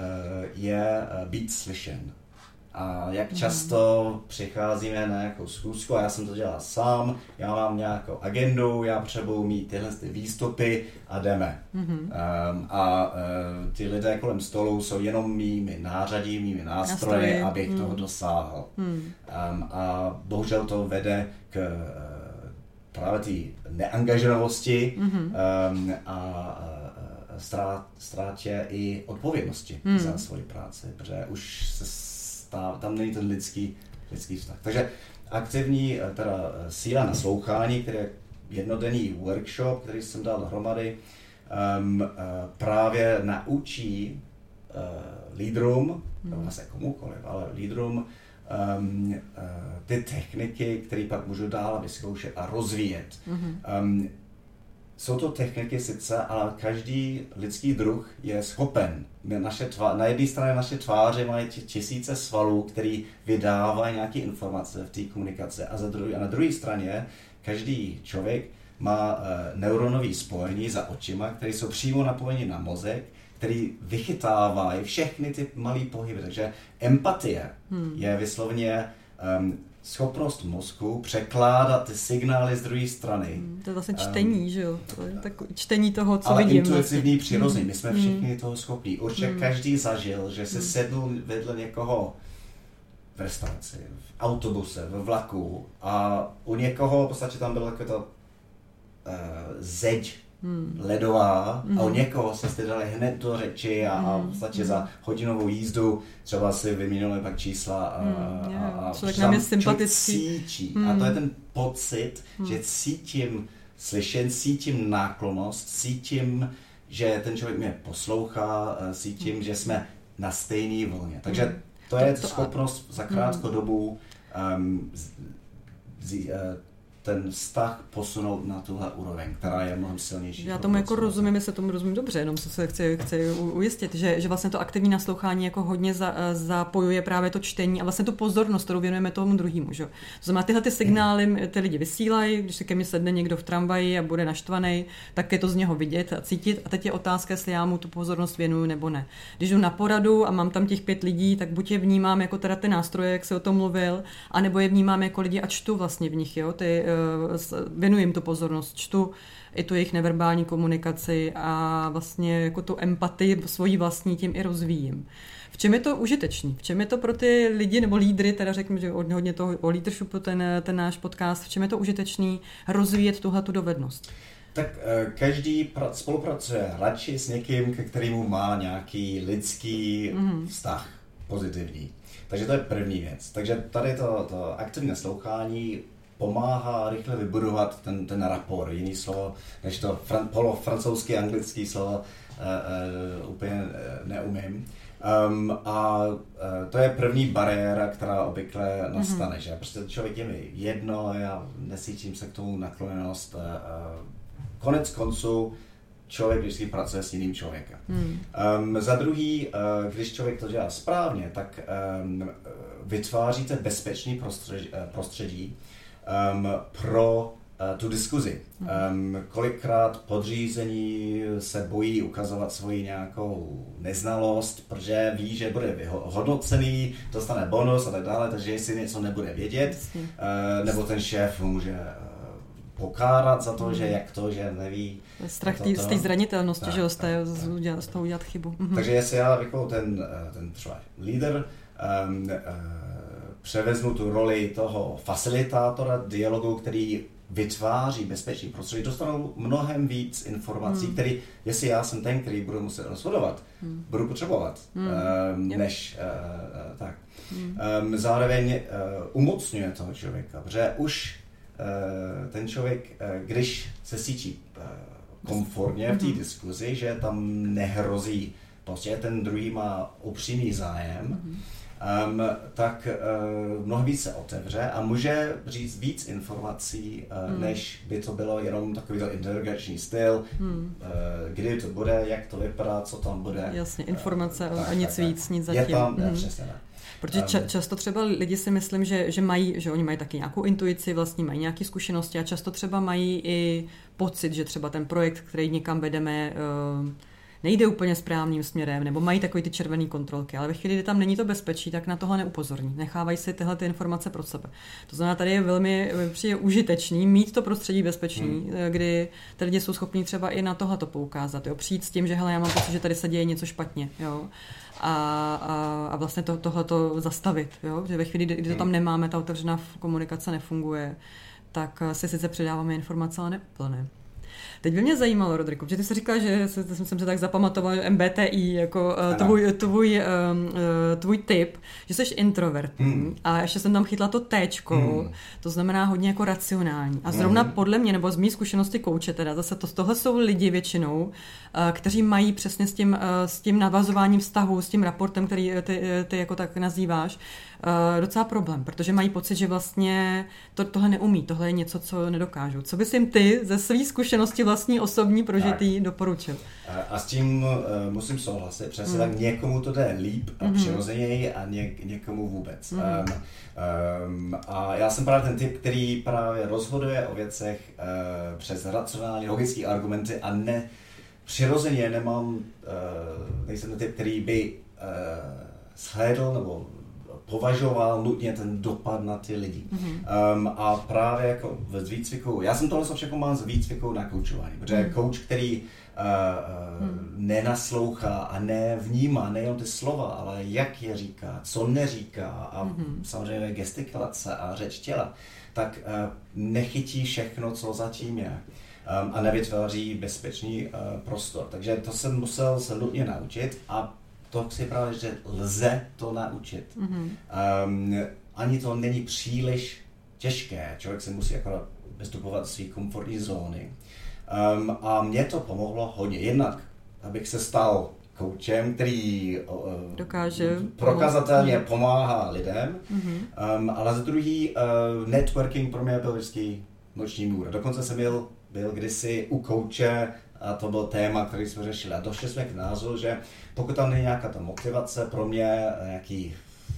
je uh, být slyšen. A jak často přicházíme na nějakou schůzku, a já jsem to dělal sám, já mám nějakou agendu, já potřebuji mít tyhle ty výstupy a jdeme. Mm-hmm. Um, a uh, ty lidé kolem stolu jsou jenom mými nářadí, mými nástroji, nástroji. abych mm. toho dosáhl. Mm. Um, a bohužel to vede k uh, právě té neangažovanosti mm-hmm. um, a uh, strát, ztrátě i odpovědnosti mm. za svoji práci, protože už se tam není ten lidský, lidský vztah. Takže aktivní teda síla naslouchání, který je jednodenní workshop, který jsem dal dohromady, um, uh, právě naučí uh, lídrům, hmm. vlastně komukoliv, ale lídrům um, uh, ty techniky, které pak můžu dál vyzkoušet a rozvíjet. Hmm. Um, Jsou to techniky sice, ale každý lidský druh je schopen. Naše tvá, na jedné straně naše tváře mají tisíce svalů, který vydávají nějaké informace v té komunikaci. A, za druhý, a na druhé straně každý člověk má uh, neuronové spojení za očima, které jsou přímo napojeny na mozek, který vychytávají všechny ty malé pohyby. Takže empatie hmm. je vyslovně um, schopnost mozku překládat ty signály z druhé strany. Hmm, to je vlastně čtení, um, že jo? To je tak čtení toho, co ale vidím. Ale intuitivní vlastně. Přirozený. My jsme hmm. všichni toho schopní. Určitě hmm. každý zažil, že se hmm. sedl vedle někoho v restauraci, v autobuse, v vlaku a u někoho v podstatě tam byla taková ta uh, zeď Hmm. ledová hmm. a u někoho se jste dali hned do řeči a, hmm. a v podstatě hmm. za hodinovou jízdu třeba si vyměnili pak čísla a, hmm. yeah. a, a člověk nám je sympatický. Cítí. Hmm. A to je ten pocit, hmm. že cítím slyšen, cítím náklonnost, cítím, že ten člověk mě poslouchá, cítím, hmm. že jsme na stejné vlně. Takže hmm. to je to, to schopnost a... za krátkou hmm. dobu um, z, z, uh, ten vztah posunout na tuhle úroveň, která je mnohem silnější. Já tomu jako rozumím, jestli tomu rozumím dobře, jenom se chci, chci ujistit, že, že vlastně to aktivní naslouchání jako hodně za, zapojuje právě to čtení a vlastně tu pozornost, kterou věnujeme tomu druhému. Že? To znamená, tyhle ty signály ty lidi vysílají, když se ke mně sedne někdo v tramvaji a bude naštvaný, tak je to z něho vidět a cítit. A teď je otázka, jestli já mu tu pozornost věnuju nebo ne. Když jdu na poradu a mám tam těch pět lidí, tak buď je vnímám jako teda ty nástroje, jak se o tom mluvil, anebo je vnímám jako lidi a čtu vlastně v nich, jo, ty věnuji jim tu pozornost, čtu i tu jejich neverbální komunikaci a vlastně jako tu empatii svojí vlastní tím i rozvíjím. V čem je to užitečný? V čem je to pro ty lidi nebo lídry, teda řeknu, že hodně toho o leadershipu ten, ten náš podcast, v čem je to užitečný rozvíjet tuhletu dovednost? Tak každý spolupracuje hladší s někým, ke kterému má nějaký lidský mm. vztah pozitivní. Takže to je první věc. Takže tady to, to aktivní naslouchání pomáhá rychle vybudovat ten, ten rapor. Jiný slovo, než to fran, polofrancouzský, anglický slovo uh, uh, úplně uh, neumím. Um, a uh, to je první bariéra, která obvykle nastane, mm-hmm. že prostě člověk je mi jedno, já nesítím se k tomu nakloněnost. Uh, uh, konec konců člověk vždycky pracuje s jiným člověkem. Mm. Um, za druhý, uh, když člověk to dělá správně, tak um, vytváříte bezpečný prostředí, prostředí um, pro uh, tu diskuzi. Um, kolikrát podřízení se bojí ukazovat svoji nějakou neznalost, protože ví, že bude hodnocený, dostane bonus a tak dále, takže jestli něco nebude vědět, uh, nebo ten šéf může uh, pokárat za to, že jak to, že neví. Strach tý, z té zranitelnosti, tak, že ho z toho udělat chybu. Mhm. Takže jestli já jako ten, ten třeba líder um, uh, převezmu tu roli toho facilitátora dialogu, který vytváří bezpečný prostředí, dostanou mnohem víc informací, hmm. který, jestli já jsem ten, který budu muset rozhodovat, hmm. budu potřebovat, hmm. um, než uh, uh, tak. Hmm. Um, zároveň uh, umocňuje toho člověka, protože už uh, ten člověk, uh, když se cítí uh, komfortně v té hmm. diskuzi, že tam nehrozí, prostě ten druhý má upřímný zájem, hmm. Um, tak uh, mnoho víc se otevře a může říct víc informací, uh, hmm. než by to bylo jenom takovýto interrogační styl, hmm. uh, kdy to bude, jak to vypadá, co tam bude. Jasně, informace uh, a nic tak, víc, nic zatím. Je tam, hmm. ne, přesně ne. Protože ča- často třeba lidi si myslím, že, že mají, že oni mají taky nějakou intuici, vlastně mají nějaké zkušenosti a často třeba mají i pocit, že třeba ten projekt, který někam vedeme, uh, nejde úplně správným směrem, nebo mají takový ty červený kontrolky, ale ve chvíli, kdy tam není to bezpečí, tak na tohle neupozorní. Nechávají si tyhle ty informace pro sebe. To znamená, tady je velmi přijde užitečný mít to prostředí bezpečný, hmm. kdy ty lidi jsou schopní třeba i na tohle to poukázat, jo? Přijít s tím, že hele, já mám pocit, že tady se děje něco špatně, jo? A, a, a vlastně to, tohleto zastavit, jo? Že ve chvíli, kdy to tam nemáme, ta otevřená komunikace nefunguje, tak si sice předáváme informace, ale neúplné. Teď by mě zajímalo, Rodrigo, protože ty jsi říkal, že jsem se tak zapamatoval, že M B T I jako tvůj, tvůj, tvůj typ, že jsi introvert hmm. a ještě jsem tam chytla to téčko, hmm. to znamená hodně jako racionální. A zrovna hmm. podle mě, nebo z mý zkušenosti kouče teda, zase to, tohle jsou lidi většinou, kteří mají přesně s tím, s tím navazováním vztahu, s tím raportem, který ty, ty jako tak nazýváš, docela problém, protože mají pocit, že vlastně to, tohle neumí, tohle je něco, co nedokážou. Co bys jim ty ze svý zkušenosti vlastní osobní prožitý tak doporučil? A s tím uh, musím souhlasit, přesně mm. tak někomu to jde líp a mm. přirozeněji a ně, někomu vůbec. Mm. Um, um, a já jsem právě ten typ, který právě rozhoduje o věcech uh, přes racionální, logické argumenty a ne přirozeně nemám, uh, nejsem ten typ, který by uh, shlédl nebo považoval nutně ten dopad na ty lidi. Mm-hmm. Um, a právě jako z výcviku, já jsem tohle všechno mám z výcviku na koučování, protože mm. coach, který uh, uh, mm. nenaslouchá a nevnímá nejen ty slova, ale jak je říká, co neříká a mm-hmm. samozřejmě gestikulace a řeč těla, tak uh, nechytí všechno, co zatím je. Um, a nevytváří bezpečný uh, prostor. Takže to jsem musel se nutně naučit a to si právě, že lze to naučit. Mm-hmm. Um, ani to není příliš těžké. Člověk se musí akorát vystupovat z své komfortní zóny. Um, a mě to pomohlo hodně. Jednak, abych se stal koučem, který uh, dokáže prokazatelně pomáhá lidem, mm-hmm. um, ale za druhý uh, networking pro mě byl vždycky noční můra. Dokonce jsem byl, byl kdysi u kouče a to byl téma, který jsme řešili. A došli jsme k názoru, že pokud tam není nějaká ta motivace pro mě, nějaký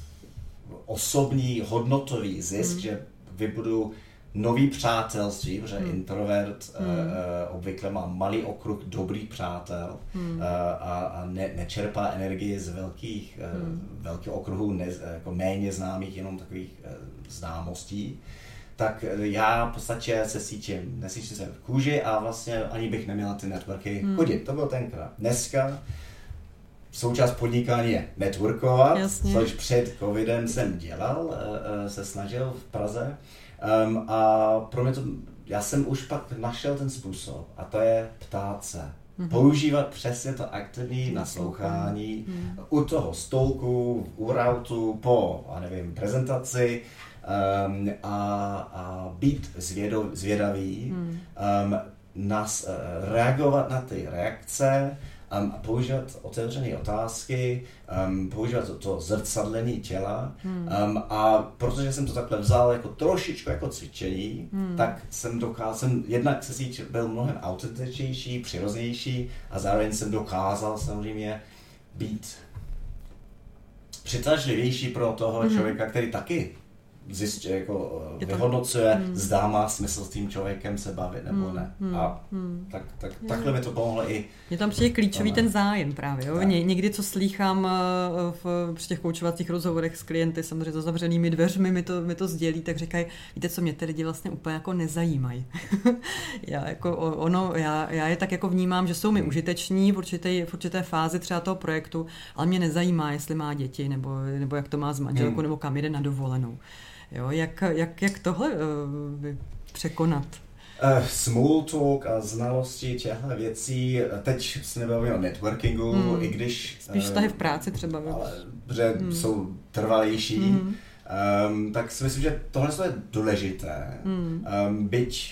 osobní hodnotový zisk, mm. že vybudu nový přátelství, protože mm. introvert mm. uh, obvykle má malý okruh dobrých přátel mm. uh, a, a ne, nečerpá energii z velkých, uh, mm. velkých okruhů ne, jako méně známých, jenom takových uh, známostí, tak já v podstatě se cítím, nesítím se v kůži a vlastně ani bych neměla ty networky hmm. chodit. To bylo tenkrát. Dneska součást podnikání je networkovat, Jasně. což před covidem jsem dělal, se snažil v Praze. Um, a pro mě to, já jsem už pak našel ten způsob a to je ptát se. Mm-hmm. Používat přesně to aktivní naslouchání mm. u toho stolku, u routu, po, a nevím, prezentaci um, a, a být zvědo, zvědavý, mm. um, nas, uh, reagovat na ty reakce, Um, používat otevřené otázky, um, používat to, to zrcadlení těla hmm. um, a protože jsem to takhle vzal jako trošičku jako cvičení, hmm. tak jsem dokázal, jsem jednak se cítil, byl mnohem autentičnější, přirozenější a zároveň jsem dokázal samozřejmě být přitažlivější pro toho hmm. člověka, který taky zjistě, jako vyhodnocuje, hmm. zdá má smysl s tím člověkem se bavit nebo hmm. ne. A hmm. tak, tak, takhle mi to pomohlo i... Mně tam přijde klíčový ten zájem právě. Jo? Ně, někdy, co slýchám v, při těch koučovacích rozhovorech s klienty, samozřejmě za zavřenými dveřmi mi to, mi to sdělí, tak říkají, víte co, mě ty lidi vlastně úplně jako nezajímají. já, jako ono, já, já je tak jako vnímám, že jsou mi užiteční v určité, v určité fázi třeba toho projektu, ale mě nezajímá, jestli má děti, nebo, nebo jak to má s manželkou, hmm. nebo kam jde na dovolenou. Jo, jak, jak, jak tohle uh, překonat? Uh, small talk a znalosti těchto věcí, teď se nebavíme o networkingu, hmm. i když... Spíš vztahy uh, v práci třeba. Ale, protože hmm. jsou trvalější, hmm. um, tak si myslím, že tohle je důležité. Hmm. Um, byť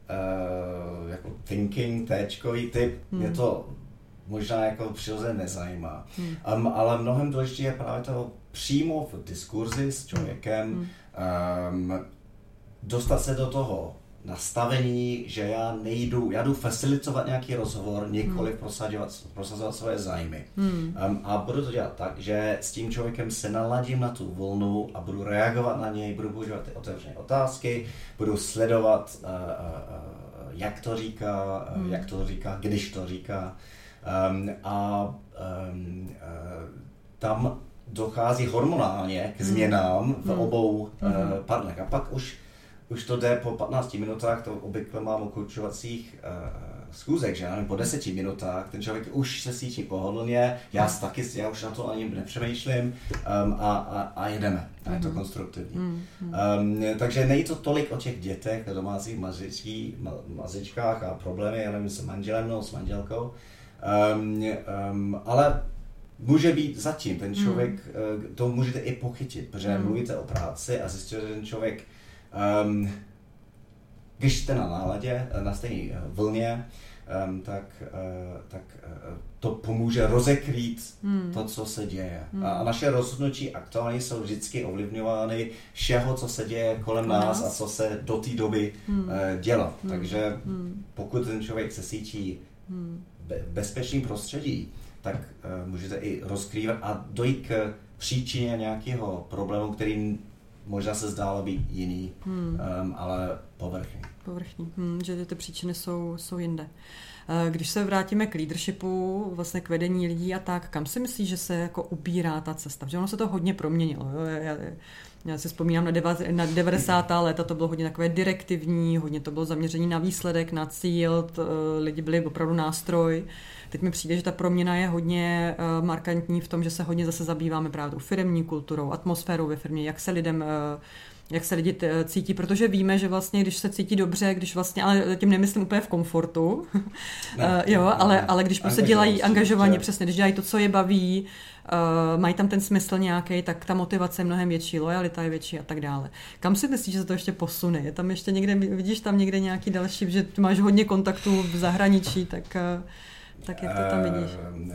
uh, jako thinking, téčkový typ, hmm. mě to možná jako přirozeně nezajímá. Hmm. Um, ale mnohem důležitější je právě to přímo v diskurzi s člověkem, hmm. Um, dostat se do toho nastavení, že já nejdu, já jdu facilitovat nějaký rozhovor, nikoli hmm. prosazovat, prosazovat svoje zájmy. Hmm. Um, a budu to dělat tak, že s tím člověkem se naladím na tu vlnu a budu reagovat na něj, budu používat ty otevřené otázky, budu sledovat, uh, uh, jak to říká, hmm. uh, jak to říká, když to říká. Um, a um, uh, tam dochází hormonálně k změnám v obou mm. uh, partnerech. A pak už, už to jde po patnácti minutách, to obvykle mám u koučovacích uh, schůzek, že po deseti minutách ten člověk už se cítí pohodlně, já taky, já už na to ani nepřemýšlím um, a, a, a jedeme. A je to konstruktivní. Mm. Um, takže není to tolik o těch dětech, domácích mazičí, ma, mazičkách a problémy, já nevím, s manželem nebo s manželkou, um, um, ale může být zatím, ten člověk, mm. to můžete i pochytit, protože mm. mluvíte o práci a zjistíte, že ten člověk, um, když jste na náladě, na stejné vlně, um, tak, uh, tak uh, to pomůže rozekrýt mm. to, co se děje. Mm. A naše rozhodnutí aktuálně jsou vždycky ovlivňovány všeho, co se děje kolem nás a co se do té doby mm. uh, dělo. Mm. Takže mm. pokud ten člověk se cítí mm. be- bezpečným prostředí, tak uh, můžete i rozkrývat a dojít k příčině nějakého problému, který možná se zdálo být jiný, hmm. um, ale povrchní. Povrchní, hmm, že ty příčiny jsou, jsou jinde. Když se vrátíme k leadershipu, vlastně k vedení lidí a tak, kam si myslíš, že se jako ubírá ta cesta? Protože ono se to hodně proměnilo. Jo? Já, já si vzpomínám na devadesátá léta, to bylo hodně takové direktivní, hodně to bylo zaměření na výsledek, na cíl, to, lidi byli opravdu nástroj. Teď mi přijde, že ta proměna je hodně uh, markantní v tom, že se hodně zase zabýváme právě tou firemní kulturou, atmosférou ve firmě, jak se lidem, uh, jak se lidi t- cítí, protože víme, že vlastně, když se cítí dobře, když vlastně, ale tím nemyslím úplně v komfortu, ne, uh, jo, ne, ale, ne. ale když prostě dělají angažovaně, přesně, když dělají to, co je baví, uh, mají tam ten smysl nějaký, tak ta motivace je mnohem větší, lojalita je větší a tak dále. Kam si myslíš, že se to ještě posune? Je tam ještě někde, vidíš tam někde nějaký další, že máš hodně kontaktů v zahraničí, tak... Uh, Tak jak to tam vidíš? Uh,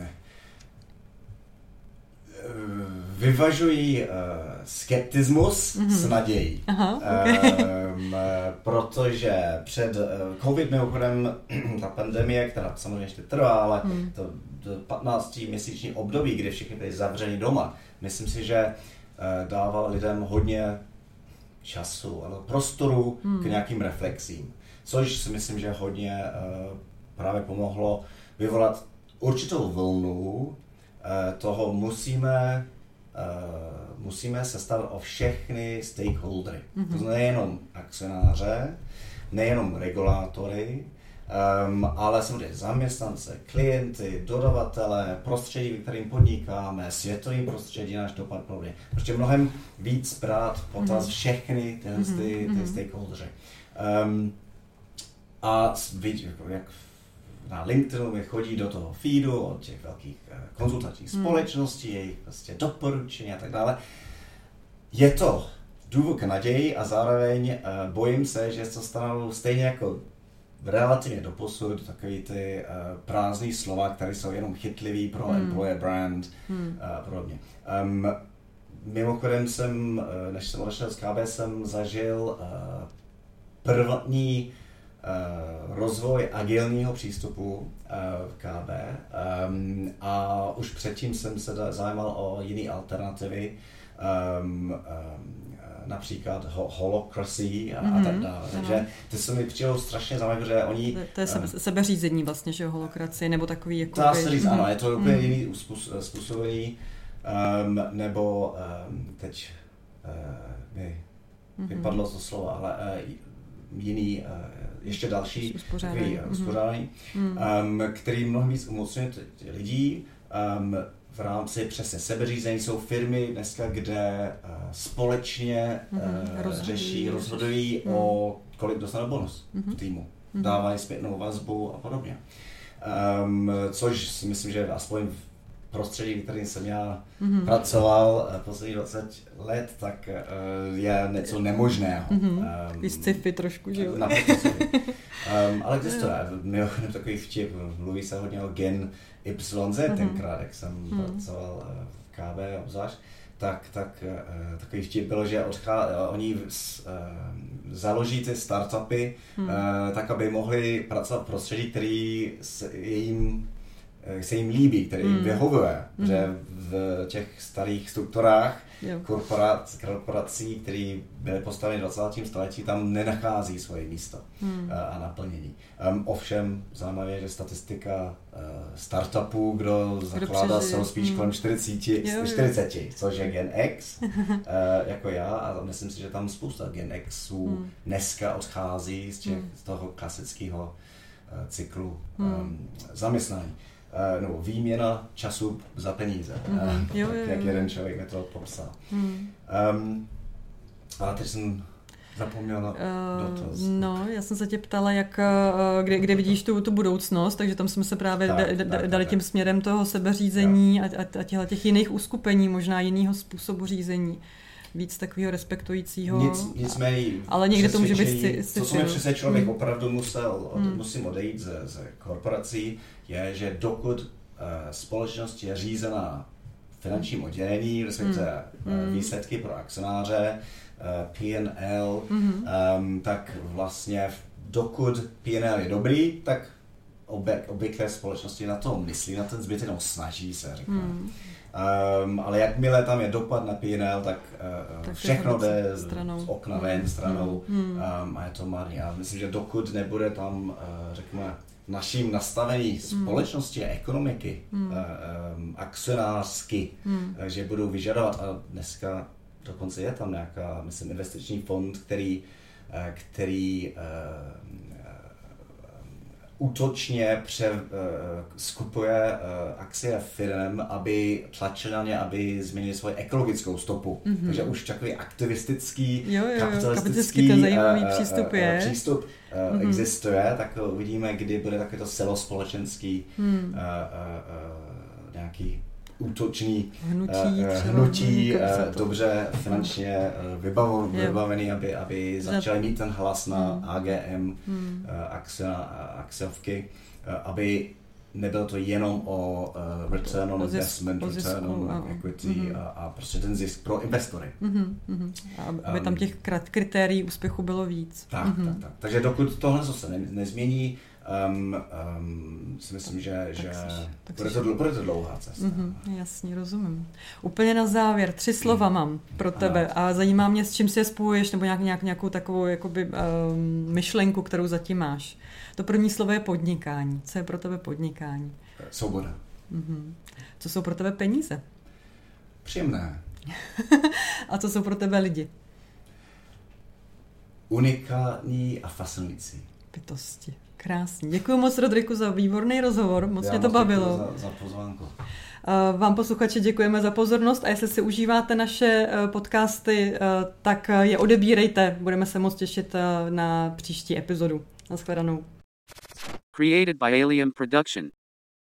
Vyvažuji uh, skeptismus mm-hmm. s nadějí. Aha, okay. um, protože před uh, covid mimochodem ta pandemie, která samozřejmě ještě trvá, ale mm. to, to patnáctiměsíční období, kdy všichni byli zavřeni doma, myslím si, že uh, dával lidem hodně času, ale prostoru mm. k nějakým reflexím. Což si myslím, že hodně uh, právě pomohlo vyvolat určitou vlnu uh, toho musíme, uh, musíme se starat o všechny stakeholdery. Mm-hmm. To znamená nejenom akcionáře, nejenom regulátory, um, ale samozřejmě zaměstnance, klienty, dodavatele, prostředí, v kterým podnikáme, světovým prostředí, náš dopad podobně. Prostě mnohem víc brát potaz mm-hmm. všechny tyhle mm-hmm. ty, ty stakeholdery. Um, a vidí, jak na LinkedInu mi chodí do toho feedu od těch velkých konzultačních hmm. společností, jejich prostě doporučení a tak dále. Je to důvod k naději a zároveň uh, bojím se, že se stanou stejně jako relativně doposud takový ty uh, prázdný slova, které jsou jenom chytlivý pro hmm. employer brand hmm. a podobně. Um, mimochodem jsem, než jsem odešel z K B, jsem zažil uh, první Uh, rozvoj agilního přístupu uh, v K B um, a už předtím jsem se zajímal o jiné alternativy, um, um, například ho- holocracy a, mm-hmm. a tak dále. Takže ty se mi přijelo strašně zajímavé, že oni... To, to je sebe, um, sebeřízení vlastně, že holokracie, nebo takový jako... Dá se říct, mm-hmm. ano, je to úplně mm-hmm. jiný způsobení, um, nebo um, teď uh, mi mm-hmm. vypadlo to slovo, ale uh, jiný, uh, ještě další uspořádání, uspořádání mm-hmm. um, který mnohem víc umocňuje lidí um, v rámci přesně sebeřízení. Jsou firmy dneska, kde uh, společně uh, mm-hmm. rozhodují, řeší, rozhodují mm-hmm. o kolik dostanou bonus mm-hmm. v týmu. Mm-hmm. Dávají zpětnou vazbu a podobně. Um, což si myslím, že aspoň v prostředí, v kterém jsem já mm-hmm. pracoval poslední dvacet let, tak uh, je něco nemožného. Mm-hmm. Um, sci-fi trošku, že jo? um, ale existuje. Mimochodem takový vtip, mluví se hodně o Gen Y Z mm-hmm. tenkrát, jak jsem mm-hmm. pracoval v K B obzvlášť, tak, tak uh, takový vtip bylo, že odchá, uh, oni uh, založí ty startupy mm. uh, tak, aby mohli pracovat v prostředí, který se jim se jim líbí, který jim mm. vyhovuje, mm. že v těch starých strukturách korporac, korporací, které byly postaveny v dvacátém století, tam nenachází svoje místo mm. a naplnění. Um, ovšem, zajímavé je, že statistika uh, startupů, kdo zakládá, jsou spíš mm. kolem čtyřicet, čtyřicet, což je Gen X, uh, jako já, a myslím si, že tam spousta Gen Xů mm. dneska odchází z, těch, mm. z toho klasického uh, cyklu um, mm. zaměstnání. Uh, no, výměna času za peníze, mm-hmm. uh, jo, tak, jo, jak jo. jeden člověk mi to popsal. Mm. Um, a teď jsem zapomněl na uh, dotaz. No, já jsem se tě ptala, jak, kde, kde vidíš tu, tu budoucnost, takže tam jsme se právě tak, da, da, tak, dali tak, tím tak. směrem toho sebeřízení a, a, a těchto těch jiných uskupení, možná jiného způsobu řízení. Víc takového respektujícího. Nic, nicméně, ale někde to může být to, co mě přesně člověk hmm. opravdu musel, od, hmm. musím odejít ze, ze korporací, je, že dokud uh, společnost je řízená finančním oddělení, respektive hmm. uh, výsledky pro akcionáře, uh, P and L, hmm. um, tak vlastně dokud P and L je dobrý, tak obě, obvykle společnosti na to myslí, na ten zbytek, no snaží se, řekněme. Hmm. Um, ale jakmile tam je dopad na P and L, tak, uh, tak všechno jde z, z okna ven, stranou hmm. um, a je to marný. Já myslím, že dokud nebude tam, uh, řekněme, naším nastavení společnosti a ekonomiky, hmm. uh, um, akcionářsky, hmm. uh, že budou vyžadovat, a dneska dokonce je tam nějaká, myslím, investiční fond, který, uh, který uh, útočně pře, uh, skupuje uh, akcie firm, aby tlačili na ně, aby změnili svoji ekologickou stopu. Mm-hmm. Takže už takový aktivistický, jo, jo, kapitalistický ten zajímavý uh, přístup, uh, je. přístup uh, mm-hmm. existuje, tak uvidíme, kdy bude takový to celospolečenský mm. uh, uh, uh, nějaký útočný hnutí, uh, hnutí uh, dobře finančně uh, vybavo, vybavený, aby, aby začali mít ten hlas na hmm. A G M, hmm. uh, akcia, akciovky, uh, aby nebylo to jenom o uh, return on investment, return on equity mm-hmm. a, a prostě ten zisk pro investory. Mm-hmm. A aby um, tam těch kritérií úspěchu bylo víc. Tak, mm-hmm. tak, tak. Takže dokud tohle se ne, nezmění, Um, um, si myslím, že, tak že jsi, bude, to, bude to dlouhá cesta. Mm-hmm, jasně, rozumím. Úplně na závěr, tři slova mm. mám pro tebe ano. A zajímá mě, s čím si je spojuješ, nebo nějak, nějak, nějakou takovou jakoby, um, myšlenku, kterou zatím máš. To první slovo je podnikání. Co je pro tebe podnikání? Svoboda. Mm-hmm. Co jsou pro tebe peníze? Příjemné. A co jsou pro tebe lidi? Unikátní a fascinující. Bytosti. Krásný. Děkuji moc, Rodriku, za výborný rozhovor. Moc Já mě to bavilo. Za, za pozvánku. Vám posluchači děkujeme za pozornost a jestli si užíváte naše podcasty, tak je odebírejte. Budeme se moc těšit na příští epizodu. Naschledanou. Created by Alien Production.